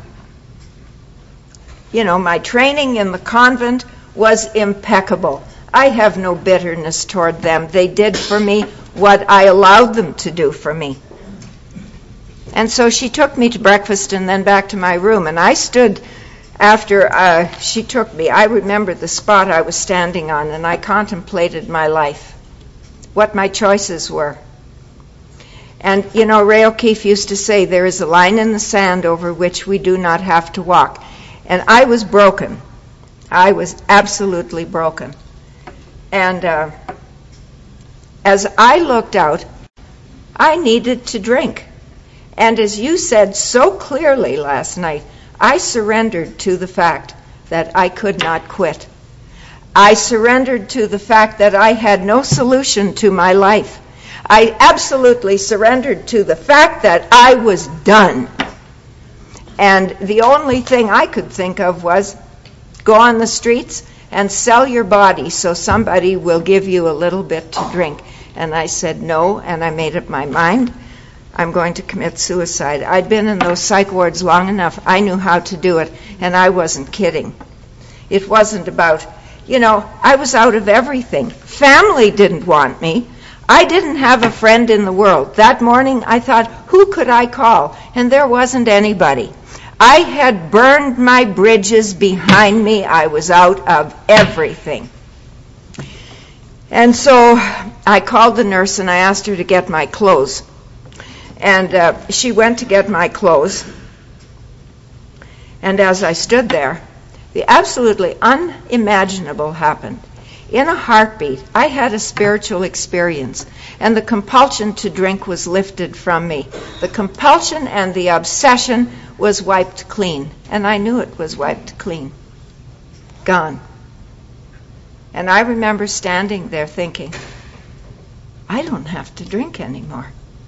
you know, my training in the convent was impeccable. I have no bitterness toward them. They did for me what I allowed them to do for me. And so she took me to breakfast and then back to my room. And I stood after uh, she took me. I remember the spot I was standing on, and I contemplated my life, what my choices were. And, you know, Ray O'Keefe used to say, there is a line in the sand over which we do not have to walk. And I was broken. I was absolutely broken. And uh, as I looked out, I needed to drink. And as you said so clearly last night, I surrendered to the fact that I could not quit. I surrendered to the fact that I had no solution to my life. I absolutely surrendered to the fact that I was done. And the only thing I could think of was go on the streets and sell your body so somebody will give you a little bit to drink. And I said no, and I made up my mind. I'm going to commit suicide. I'd been in those psych wards long enough. I knew how to do it, and I wasn't kidding. It wasn't about, you know, I was out of everything. Family didn't want me. I didn't have a friend in the world. That morning I thought, who could I call? And there wasn't anybody. I had burned my bridges behind me. I was out of everything. And so I called the nurse and I asked her to get my clothes. And uh, she went to get my clothes. And as I stood there, the absolutely unimaginable happened. In a heartbeat, I had a spiritual experience, and the compulsion to drink was lifted from me. The compulsion and the obsession was wiped clean, and I knew it was wiped clean. Gone. And I remember standing there thinking, I don't have to drink anymore.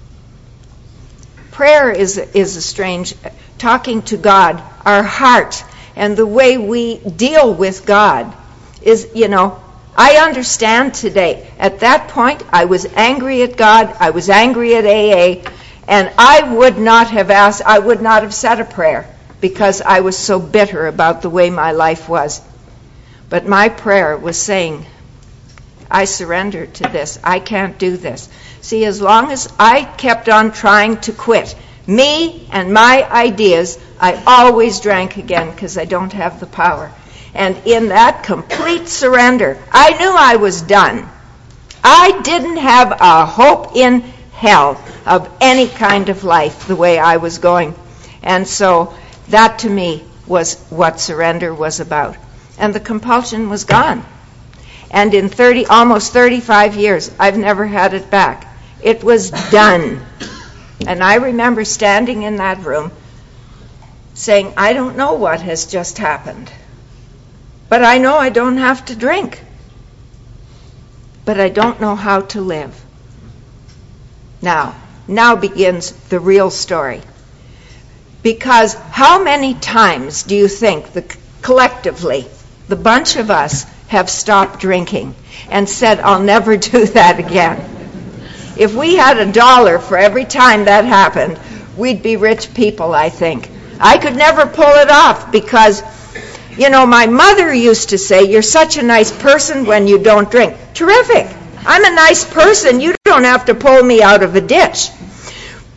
Prayer is is a strange, talking to God, our heart, and the way we deal with God is, you know, I understand today. At that point, I was angry at God, I was angry at A A, and I would not have asked, I would not have said a prayer because I was so bitter about the way my life was. But my prayer was saying, I surrender to this. I can't do this. See, as long as I kept on trying to quit me and my ideas, I always drank again because I don't have the power. And in that complete surrender, I knew I was done. I didn't have a hope in hell of any kind of life the way I was going. And so that to me was what surrender was about. And the compulsion was gone. And in thirty, almost thirty-five years, I've never had it back. It was done. And I remember standing in that room saying, I don't know what has just happened. But I know I don't have to drink. But I don't know how to live. Now, now begins the real story. Because how many times do you think, the, collectively, the bunch of us have stopped drinking and said, I'll never do that again? If we had a dollar for every time that happened, we'd be rich people, I think. I could never pull it off because, you know, my mother used to say, you're such a nice person when you don't drink. Terrific. I'm a nice person. You don't have to pull me out of a ditch.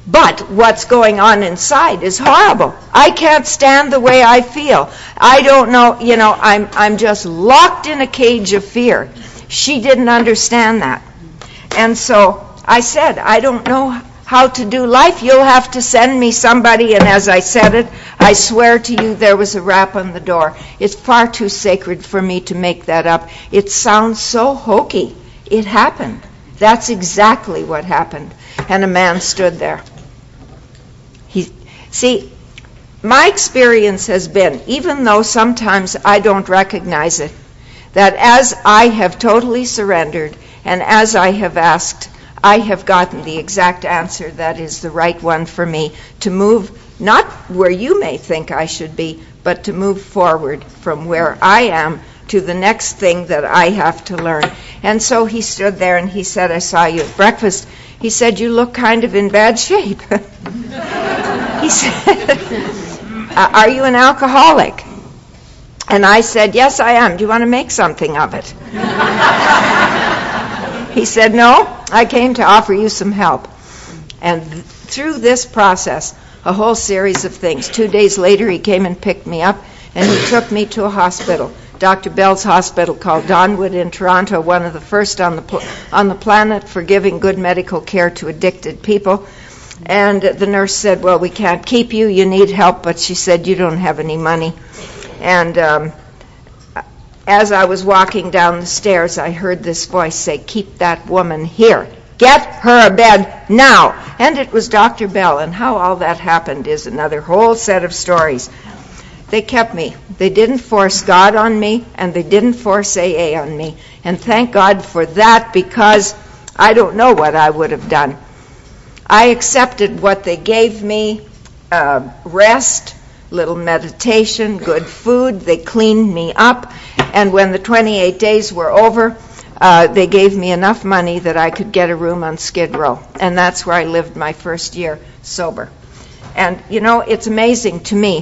But what's going on inside is horrible. I can't stand the way I feel. I don't know, you know, I'm I'm just locked in a cage of fear. She didn't understand that. And so I said, I don't know how to do life. You'll have to send me somebody. And as I said it, I swear to you there was a rap on the door. It's far too sacred for me to make that up. It sounds so hokey. It happened. That's exactly what happened. And a man stood there. He, see, my experience has been, even though sometimes I don't recognize it, that as I have totally surrendered and as I have asked, I have gotten the exact answer that is the right one for me to move, not where you may think I should be, but to move forward from where I am to the next thing that I have to learn. And so he stood there and he said, I saw you at breakfast. He said, you look kind of in bad shape. He said, are you an alcoholic? And I said, yes, I am. Do you want to make something of it? He said, no, I came to offer you some help. And th- through this process, a whole series of things. Two days later, he came and picked me up, and he took me to a hospital, Doctor Bell's hospital called Donwood in Toronto, one of the first on the pl- on the planet for giving good medical care to addicted people. And the nurse said, well, we can't keep you. You need help. But she said, you don't have any money. And um, as I was walking down the stairs, I heard this voice say, keep that woman here. Get her a bed now. And it was Doctor Bell. And how all that happened is another whole set of stories. They kept me. They didn't force God on me, and they didn't force A A on me. And thank God for that, because I don't know what I would have done. I accepted what they gave me, uh, rest, little meditation, good food. They cleaned me up. And when the twenty-eight days were over, uh, they gave me enough money that I could get a room on Skid Row. And that's where I lived my first year sober. And, you know, it's amazing to me.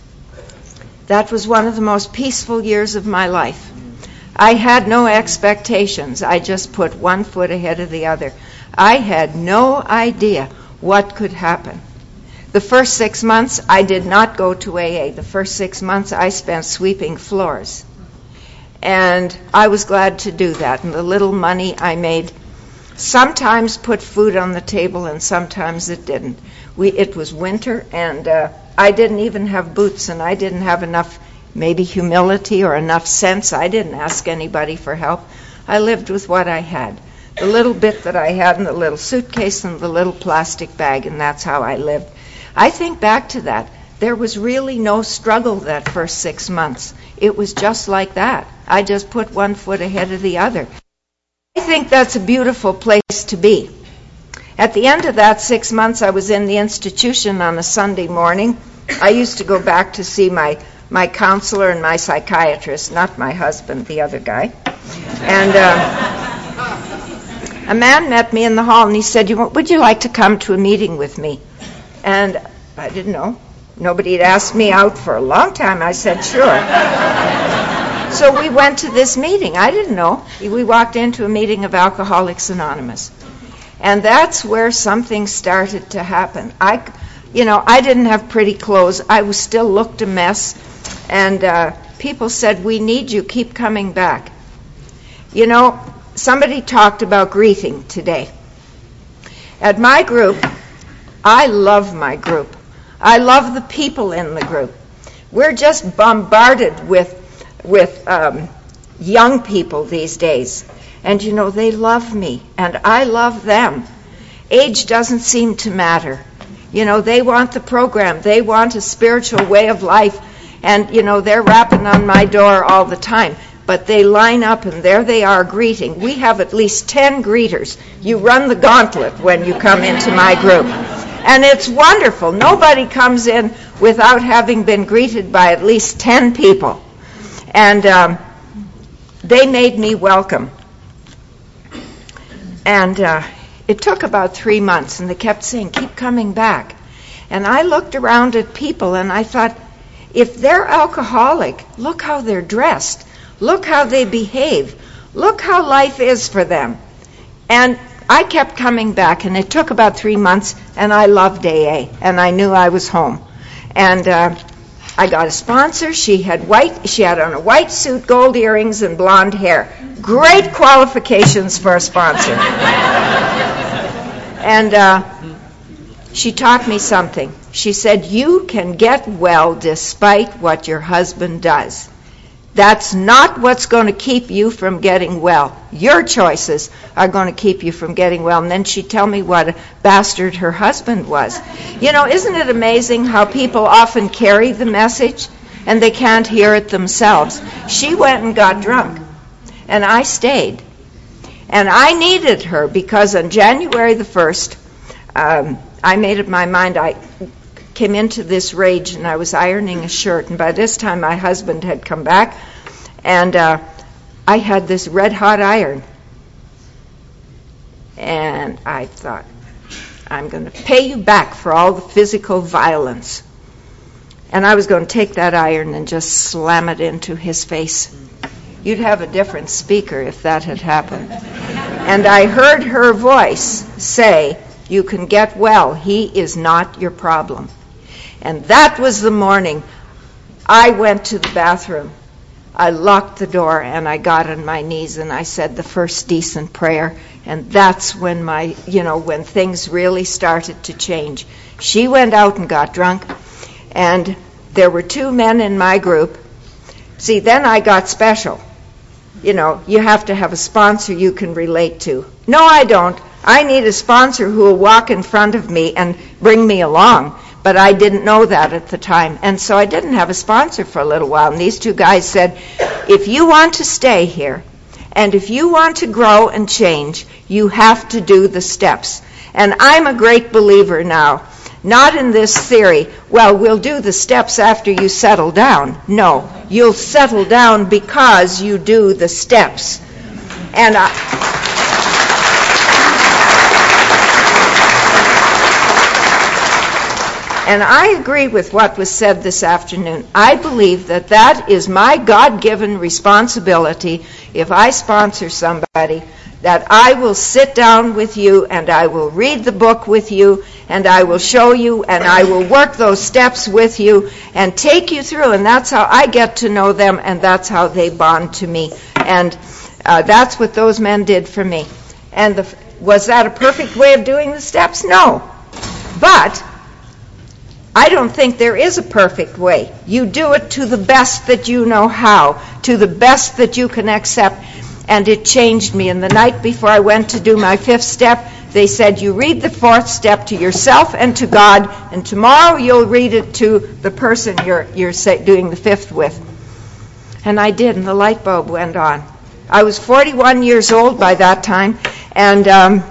That was one of the most peaceful years of my life. I had no expectations. I just put one foot ahead of the other. I had no idea what could happen. The first six months, I did not go to A A. The first six months, I spent sweeping floors. And I was glad to do that. And the little money I made sometimes put food on the table, and sometimes it didn't. We, it was winter, and uh, I didn't even have boots, and I didn't have enough, maybe humility or enough sense. I didn't ask anybody for help. I lived with what I had. The little bit that I had in the little suitcase and the little plastic bag, and that's how I lived. I think back to that. There was really no struggle that first six months. It was just like that. I just put one foot ahead of the other. I think that's a beautiful place to be. At the end of that six months, I was in the institution on a Sunday morning. I used to go back to see my, my counselor and my psychiatrist, not my husband, the other guy. And uh, a man met me in the hall, and he said, would you like to come to a meeting with me? And I didn't know. Nobody had asked me out for a long time. I said, sure. So we went to this meeting. I didn't know. We walked into a meeting of Alcoholics Anonymous. And that's where something started to happen. I, you know, I didn't have pretty clothes. I was still looked a mess. And uh, people said, we need you. Keep coming back. You know, somebody talked about greeting today. At my group, I love my group. I love the people in the group. We're just bombarded with with um, young people these days. And, you know, they love me, and I love them. Age doesn't seem to matter. You know, they want the program. They want a spiritual way of life. And, you know, they're rapping on my door all the time. But they line up, and there they are greeting. We have at least ten greeters. You run the gauntlet when you come into my group. And it's wonderful. Nobody comes in without having been greeted by at least ten people. And um, they made me welcome. And uh, it took about three months, and they kept saying, keep coming back. And I looked around at people, and I thought, if they're alcoholic, look how they're dressed. Look how they behave. Look how life is for them. And I kept coming back, and it took about three months, and I loved A A, and I knew I was home. And uh, I got a sponsor. She had white. She had on a white suit, gold earrings, and blonde hair. Great qualifications for a sponsor. And uh, she taught me something. She said, you can get well despite what your husband does. That's not what's going to keep you from getting well. Your choices are going to keep you from getting well. And then she'd tell me what a bastard her husband was. You know, isn't it amazing how people often carry the message and they can't hear it themselves? She went and got drunk, and I stayed. And I needed her because on January the first, um, I made up my mind. I came into this rage, and I was ironing a shirt, and by this time my husband had come back, and uh, I had this red-hot iron. And I thought, I'm going to pay you back for all the physical violence. And I was going to take that iron and just slam it into his face. You'd have a different speaker if that had happened. And I heard her voice say, you can get well. He is not your problem. And that was the morning I went to the bathroom. I locked the door, and I got on my knees, and I said the first decent prayer. And that's when my, you know, when things really started to change. She went out and got drunk, and there were two men in my group. See, then I got special. You know, you have to have a sponsor you can relate to. No, I don't. I need a sponsor who will walk in front of me and bring me along. But I didn't know that at the time. And so I didn't have a sponsor for a little while. And these two guys said, if you want to stay here, and if you want to grow and change, you have to do the steps. And I'm a great believer now, not in this theory, well, we'll do the steps after you settle down. No, you'll settle down because you do the steps. And I... And I agree with what was said this afternoon. I believe that that is my God-given responsibility if I sponsor somebody, that I will sit down with you and I will read the book with you and I will show you and I will work those steps with you and take you through. And that's how I get to know them, and that's how they bond to me. And uh, that's what those men did for me. And the, was that a perfect way of doing the steps? No. But I don't think there is a perfect way. You do it to the best that you know how, to the best that you can accept. And it changed me. And the night before I went to do my fifth step, they said, you read the fourth step to yourself and to God, and tomorrow you'll read it to the person you're, you're doing the fifth with. And I did, and the light bulb went on. I was forty-one years old by that time, and um,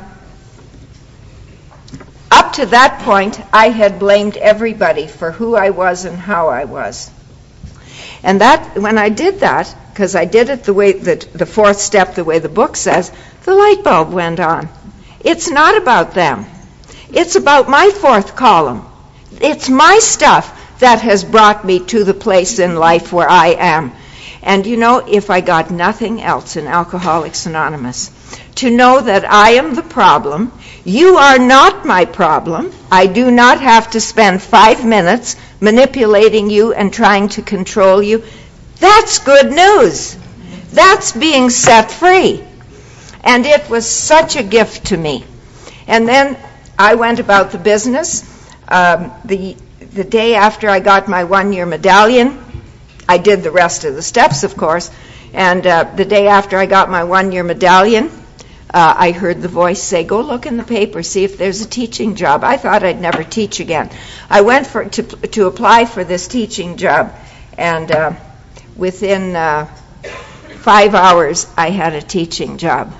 up to that point, I had blamed everybody for who I was and how I was. And that, when I did that, because I did it the way, the, the fourth step, the way the book says, the light bulb went on. It's not about them. It's about my fourth column. It's my stuff that has brought me to the place in life where I am. And you know, if I got nothing else in Alcoholics Anonymous, to know that I am the problem, you are not my problem. I do not have to spend five minutes manipulating you and trying to control you. That's good news. That's being set free. And it was such a gift to me. And then I went about the business. Um, the, the day after I got my one-year medallion, I did the rest of the steps, of course. And uh, the day after I got my one-year medallion, uh, I heard the voice say, go look in the paper, see if there's a teaching job. I thought I'd never teach again. I went for, to, to apply for this teaching job, and uh, within uh, five hours, I had a teaching job.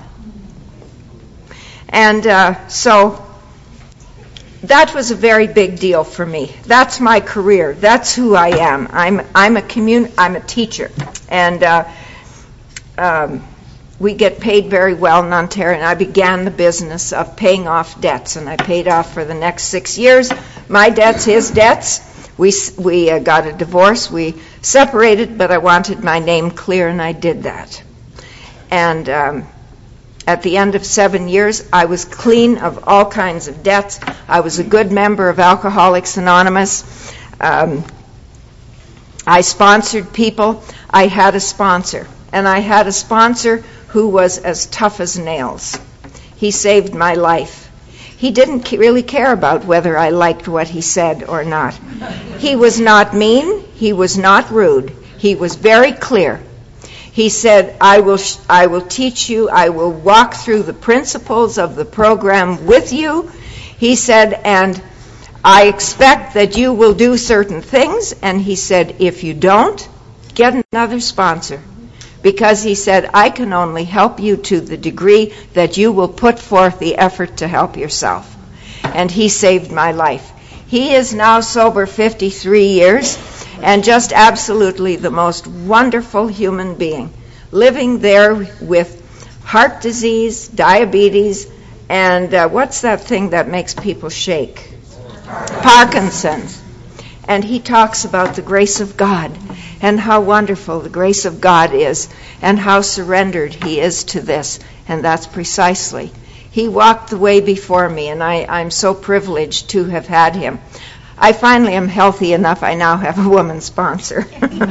And uh, so that was a very big deal for me. That's my career. That's who I am. I'm I'm a commun- I'm a teacher, and uh, um, we get paid very well in Ontario. And I began the business of paying off debts, and I paid off for the next six years. My debts, his debts. We we uh, got a divorce. We separated, but I wanted my name clear, and I did that. And um, at the end of seven years, I was clean of all kinds of debts. I was a good member of Alcoholics Anonymous. Um, I sponsored people. I had a sponsor. And I had a sponsor who was as tough as nails. He saved my life. He didn't really care about whether I liked what he said or not. He was not mean. He was not rude. He was very clear. He said, I will, sh- I will teach you, I will walk through the principles of the program with you. He said, and I expect that you will do certain things. And he said, if you don't, get another sponsor. Because he said, I can only help you to the degree that you will put forth the effort to help yourself. And he saved my life. He is now sober fifty-three years and just absolutely the most wonderful human being, living there with heart disease, diabetes, and uh, what's that thing that makes people shake? Parkinson's. And he talks about the grace of God and how wonderful the grace of God is and how surrendered he is to this. And that's precisely. He walked the way before me, and I, I'm so privileged to have had him. I finally am healthy enough. I now have a woman sponsor.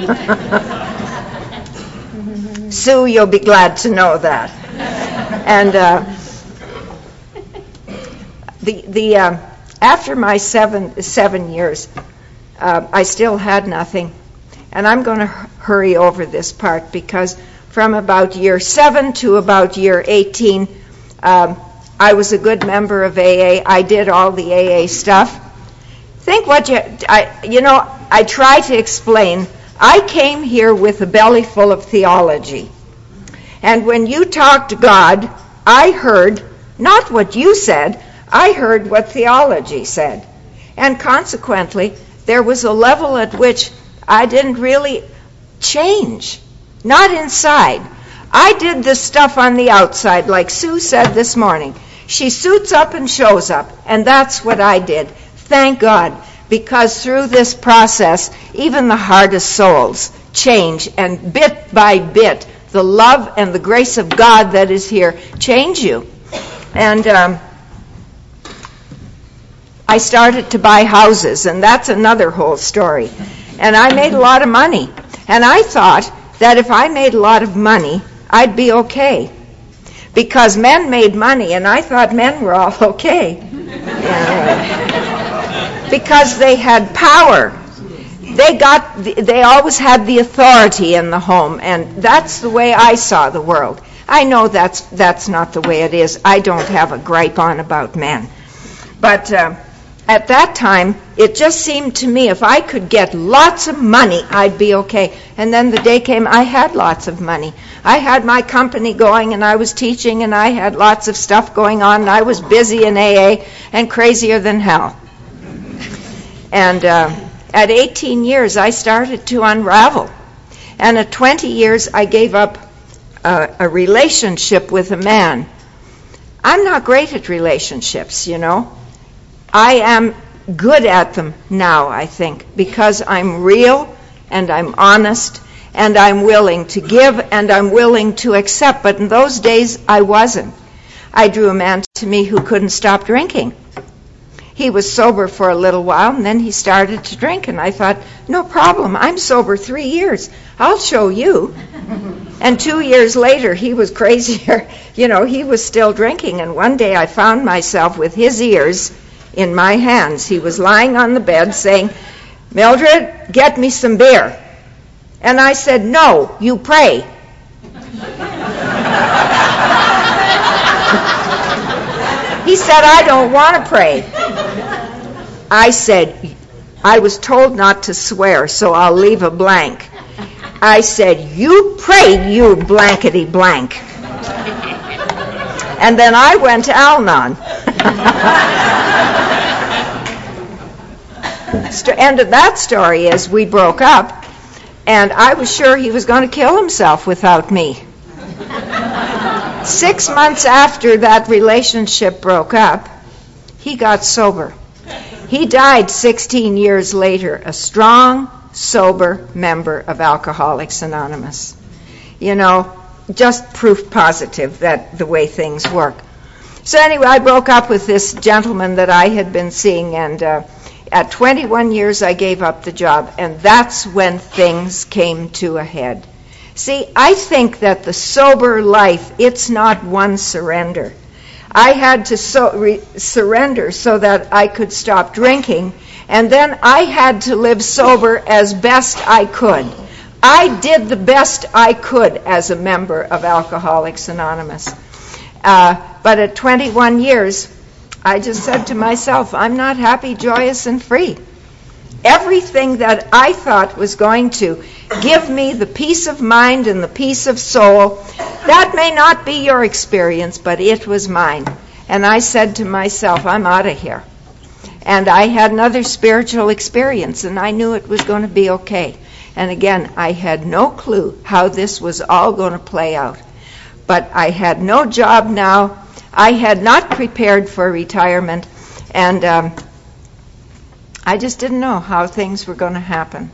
Sue, you'll be glad to know that. And uh, the the uh, after my seven seven years, uh, I still had nothing. And I'm going to hurry over this part because from about year seven to about year eighteen, um, I was a good member of A A. I did all the A A stuff. Think what you, I, you know, I try to explain. I came here with a belly full of theology. And when you talked to God, I heard not what you said, I heard what theology said. And consequently, there was a level at which I didn't really change. Not inside. I did this stuff on the outside, like Sue said this morning. She suits up and shows up, and that's what I did. Thank God, because through this process, even the hardest souls change, and bit by bit, the love and the grace of God that is here change you. And um, I started to buy houses, and that's another whole story. And I made a lot of money. And I thought that if I made a lot of money, I'd be okay. Because men made money, and I thought men were all okay. And, because they had power. They got, the, they always had the authority in the home, and that's the way I saw the world. I know that's that's not the way it is. I don't have a gripe on about men. But uh, at that time, it just seemed to me if I could get lots of money, I'd be okay. And then the day came, I had lots of money. I had my company going, and I was teaching, and I had lots of stuff going on, and I was busy in A A and crazier than hell. And uh, at eighteen years, I started to unravel. And at twenty years, I gave up uh, a relationship with a man. I'm not great at relationships, you know. I am good at them now, I think, because I'm real and I'm honest and I'm willing to give and I'm willing to accept. But in those days, I wasn't. I drew a man to me who couldn't stop drinking. He was sober for a little while, and then he started to drink, and I thought, no problem, I'm sober three years. I'll show you. And two years later, he was crazier. You know, he was still drinking, and one day I found myself with his ears in my hands. He was lying on the bed saying, Mildred, get me some beer. And I said, no, you pray. He said, I don't want to pray. I said, I was told not to swear, so I'll leave a blank. I said, you pray, you blankety blank. And then I went to Al-Anon. The end of that story is we broke up, and I was sure he was going to kill himself without me. Six months after that relationship broke up, he got sober. He died sixteen years later, a strong, sober member of Alcoholics Anonymous. You know, just proof positive that the way things work. So anyway, I broke up with this gentleman that I had been seeing, and uh, at twenty-one years I gave up the job, and that's when things came to a head. See, I think that the sober life, it's not one surrender. I had to so, re, surrender so that I could stop drinking, and then I had to live sober as best I could. I did the best I could as a member of Alcoholics Anonymous. Uh, but at twenty-one years, I just said to myself, I'm not happy, joyous, and free. Everything that I thought was going to give me the peace of mind and the peace of soul, that may not be your experience, but it was mine. And I said to myself, I'm out of here. And I had another spiritual experience, and I knew it was going to be okay. And again, I had no clue how this was all going to play out. But I had no job now. I had not prepared for retirement, and um, I just didn't know how things were going to happen.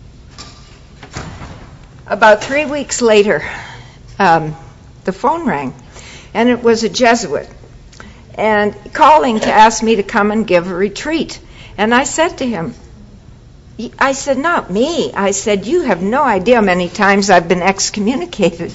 About three weeks later, um, the phone rang, and it was a Jesuit, and calling to ask me to come and give a retreat. And I said to him, I said, not me. I said, you have no idea how many times I've been excommunicated.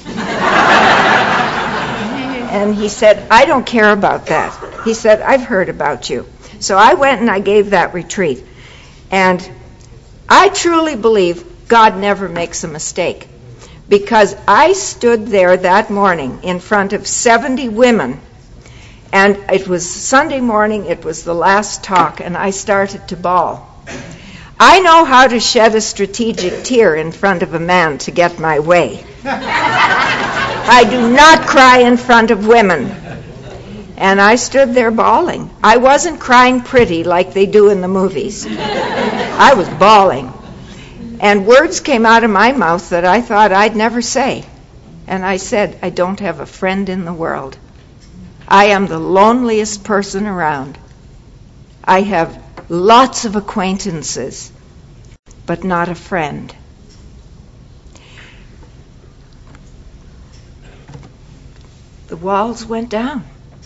And he said, I don't care about that. He said, I've heard about you. So I went and I gave that retreat. And I truly believe God never makes a mistake, because I stood there that morning in front of seventy women, and it was Sunday morning, it was the last talk, and I started to bawl. I know how to shed a strategic tear in front of a man to get my way. I do not cry in front of women. And I stood there bawling. I wasn't crying pretty like they do in the movies. I was bawling. And words came out of my mouth that I thought I'd never say. And I said, I don't have a friend in the world. I am the loneliest person around. I have lots of acquaintances, but not a friend. The walls went down.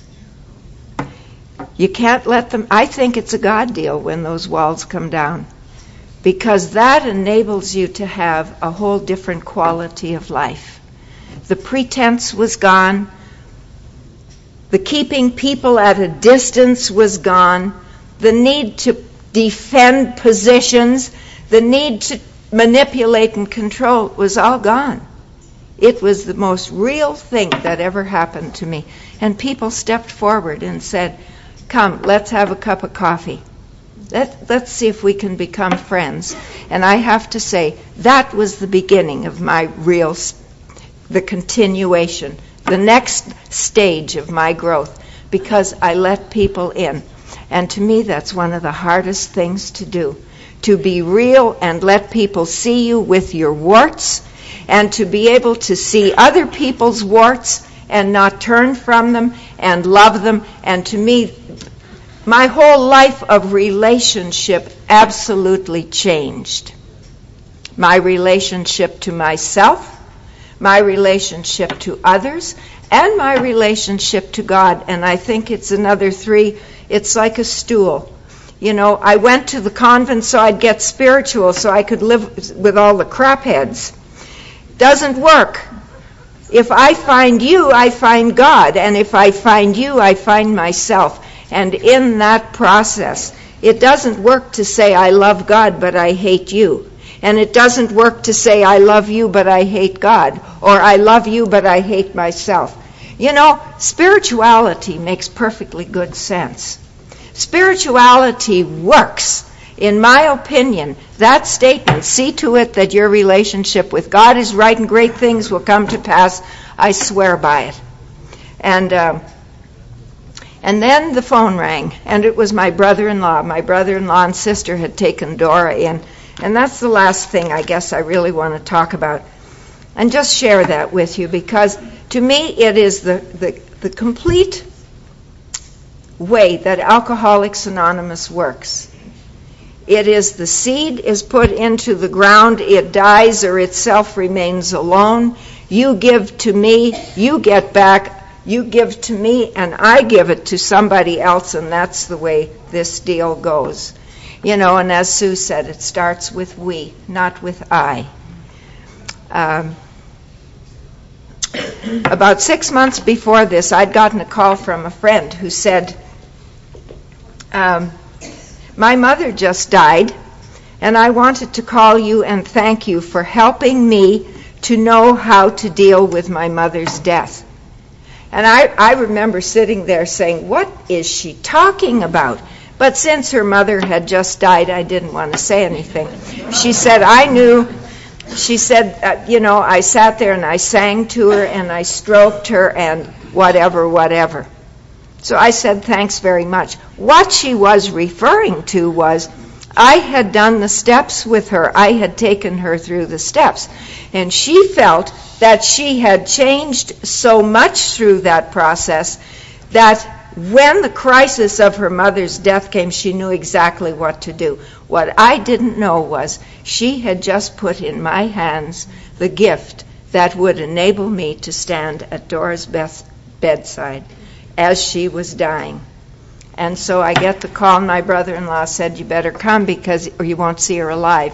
You can't let them, I think it's a God deal when those walls come down, because that enables you to have a whole different quality of life. The pretense was gone. The keeping people at a distance was gone. The need to defend positions, the need to manipulate and control was all gone. It was the most real thing that ever happened to me. And people stepped forward and said, come, let's have a cup of coffee. Let, let's see if we can become friends. And I have to say, that was the beginning of my real, the continuation, the next stage of my growth, because I let people in. And to me, that's one of the hardest things to do, to be real and let people see you with your warts, and to be able to see other people's warts and not turn from them and love them. And to me, my whole life of relationship absolutely changed. My relationship to myself, my relationship to others, and my relationship to God. And I think it's another three. It's like a stool. You know, I went to the convent so I'd get spiritual, so I could live with all the crapheads. Doesn't work. If I find you, I find God. And if I find you, I find myself. And in that process, it doesn't work to say I love God, but I hate you. And it doesn't work to say I love you, but I hate God. Or I love you, but I hate myself. You know, spirituality makes perfectly good sense. Spirituality works. In my opinion, that statement, see to it that your relationship with God is right and great things will come to pass, I swear by it. And um, and then the phone rang, and it was my brother-in-law. My brother-in-law and sister had taken Dora in. And that's the last thing I guess I really want to talk about. And just share that with you, because to me it is the, the, the complete way that Alcoholics Anonymous works. It is the seed is put into the ground, it dies or itself remains alone. You give to me, you get back. You give to me, and I give it to somebody else, and that's the way this deal goes. You know, and as Sue said, it starts with we, not with I. Um, about six months before this, I'd gotten a call from a friend who said, um, my mother just died, and I wanted to call you and thank you for helping me to know how to deal with my mother's death. And I, I remember sitting there saying, what is she talking about? But since her mother had just died, I didn't want to say anything. She said, I knew, she said, uh, you know, I sat there and I sang to her and I stroked her and whatever, whatever. So I said, thanks very much. What she was referring to was, I had done the steps with her. I had taken her through the steps. And she felt that she had changed so much through that process that when the crisis of her mother's death came, she knew exactly what to do. What I didn't know was she had just put in my hands the gift that would enable me to stand at Dora's bedside as she was dying. And so I get the call, and my brother-in-law said, you better come because or you won't see her alive.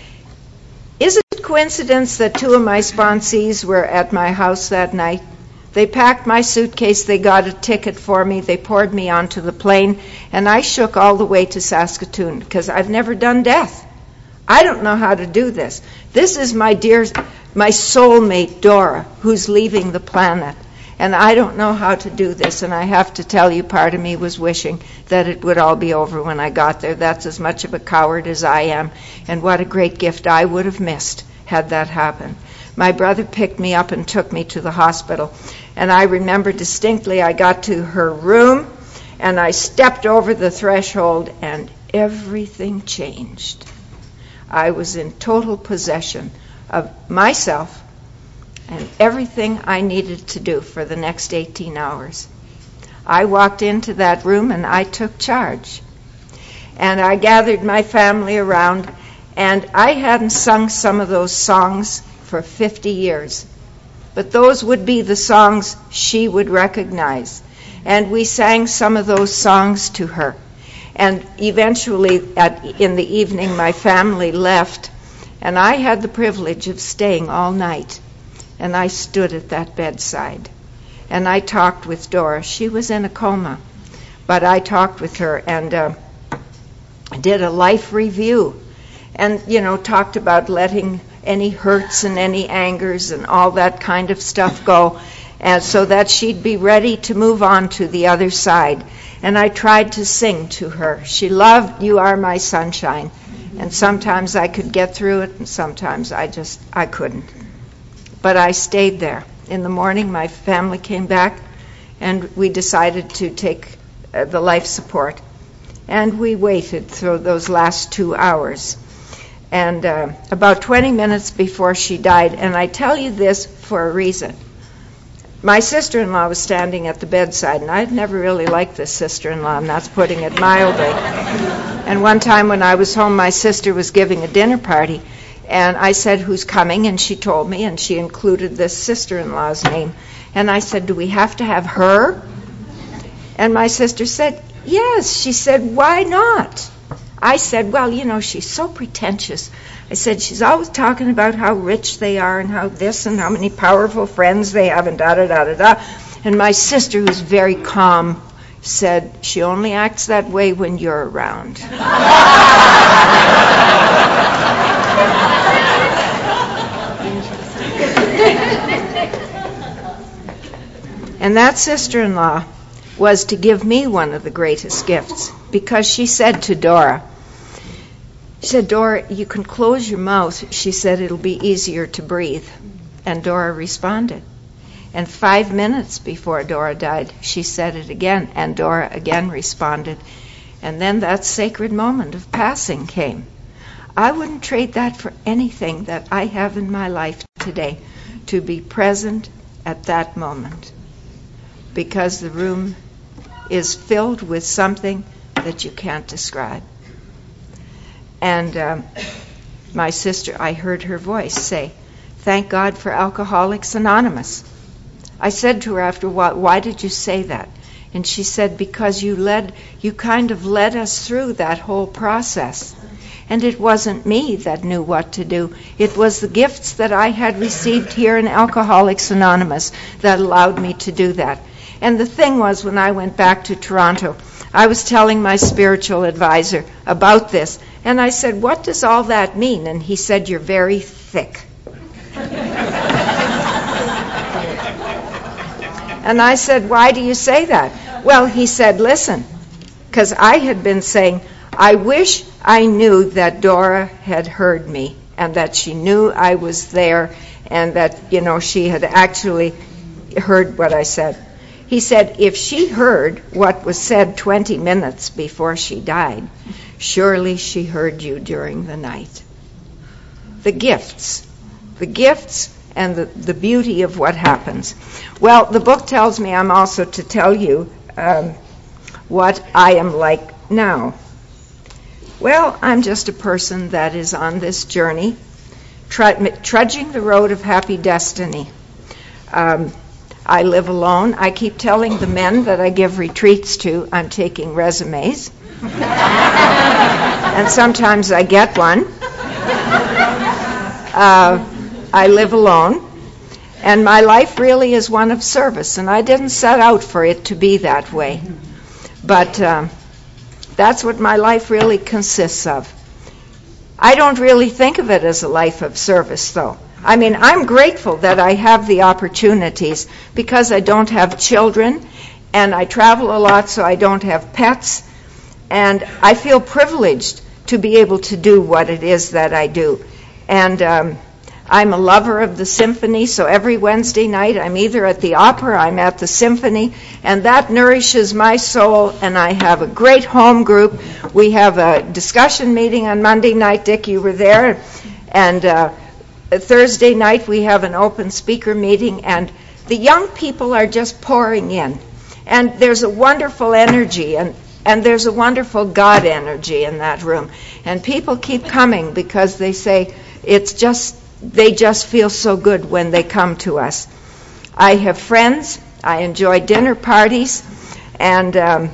Is it coincidence that two of my sponsees were at my house that night? They packed my suitcase, they got a ticket for me, they poured me onto the plane, and I shook all the way to Saskatoon because I've never done death. I don't know how to do this. This is my dear, my soulmate, Dora, who's leaving the planet. And I don't know how to do this, and I have to tell you, part of me was wishing that it would all be over when I got there. That's as much of a coward as I am, and what a great gift I would have missed had that happened. My brother picked me up and took me to the hospital, and I remember distinctly I got to her room, and I stepped over the threshold, and everything changed. I was in total possession of myself and everything I needed to do for the next eighteen hours. I walked into that room and I took charge. And I gathered my family around, and I hadn't sung some of those songs for fifty years. But those would be the songs she would recognize. And we sang some of those songs to her. And eventually, at, in the evening, my family left, and I had the privilege of staying all night. And I stood at that bedside, and I talked with Dora. She was in a coma, but I talked with her and uh, did a life review, and, you know, talked about letting any hurts and any angers and all that kind of stuff go, and so that she'd be ready to move on to the other side. And I tried to sing to her. She loved You Are My Sunshine, and sometimes I could get through it, and sometimes I just, I couldn't. But I stayed there. In the morning, my family came back, and we decided to take uh, the life support. And we waited through those last two hours. And uh, about twenty minutes before she died, and I tell you this for a reason. My sister-in-law was standing at the bedside, and I'd never really liked this sister-in-law, and that's putting it mildly. And one time when I was home, my sister was giving a dinner party, and I said, who's coming? And she told me, and she included this sister-in-law's name. And I said, do we have to have her? And my sister said, yes. She said, why not? I said, well, you know, she's so pretentious. I said, she's always talking about how rich they are and how this and how many powerful friends they have and da-da-da-da-da. And my sister, who's very calm, said, she only acts that way when you're around. And that sister-in-law was to give me one of the greatest gifts, because she said to Dora, she said, Dora, you can close your mouth. She said, it'll be easier to breathe. And Dora responded. And five minutes before Dora died, she said it again, and Dora again responded. And then that sacred moment of passing came. I wouldn't trade that for anything that I have in my life today, to be present at that moment, because the room is filled with something that you can't describe. And um, my sister, I heard her voice say, thank God for Alcoholics Anonymous. I said to her after a while, why did you say that? And she said, because you led, you kind of led us through that whole process. And it wasn't me that knew what to do. It was the gifts that I had received here in Alcoholics Anonymous that allowed me to do that. And the thing was, when I went back to Toronto, I was telling my spiritual advisor about this. And I said, what does all that mean? And he said, you're very thick. And I said, why do you say that? Well, he said, listen, because I had been saying, I wish I knew that Dora had heard me and that she knew I was there and that, you know, she had actually heard what I said. He said, if she heard what was said twenty minutes before she died, surely she heard you during the night. The gifts, the gifts and the, the beauty of what happens. Well, the book tells me I'm also to tell you um, what I am like now. Well, I'm just a person that is on this journey, tr- trudging the road of happy destiny. Um, I live alone. I keep telling the men that I give retreats to, I'm taking resumes. And sometimes I get one. Uh, I live alone. And my life really is one of service. And I didn't set out for it to be that way. But uh, that's what my life really consists of. I don't really think of it as a life of service, though. I mean, I'm grateful that I have the opportunities because I don't have children and I travel a lot, so I don't have pets. And I feel privileged to be able to do what it is that I do. And um, I'm a lover of the symphony, so every Wednesday night I'm either at the opera, I'm at the symphony, and that nourishes my soul, and I have a great home group. We have a discussion meeting on Monday night. Dick, you were there. And uh, Thursday night we have an open speaker meeting, and the young people are just pouring in. And there's a wonderful energy, and, and there's a wonderful God energy in that room. And people keep coming because they say it's just, they just feel so good when they come to us. I have friends. I enjoy dinner parties. And um,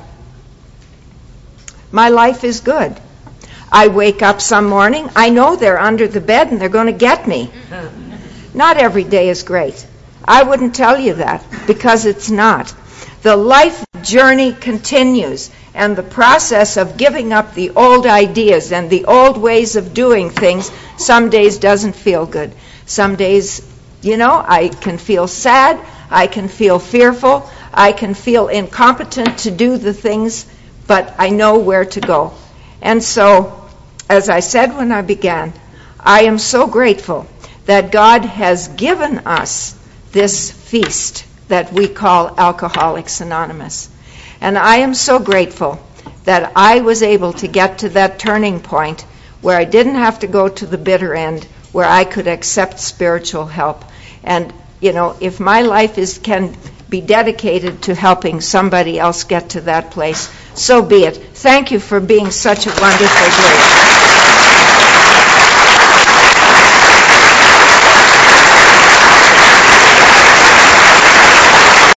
my life is good. I wake up some morning, I know they're under the bed and they're going to get me. Not every day is great. I wouldn't tell you that because it's not. The life journey continues, and the process of giving up the old ideas and the old ways of doing things some days doesn't feel good. Some days, you know, I can feel sad, I can feel fearful, I can feel incompetent to do the things, but I know where to go. And so, as I said when I began, I am so grateful that God has given us this feast that we call Alcoholics Anonymous. And I am so grateful that I was able to get to that turning point where I didn't have to go to the bitter end, where I could accept spiritual help. And, you know, if my life is can be dedicated to helping somebody else get to that place, so be it. Thank you for being such a wonderful group.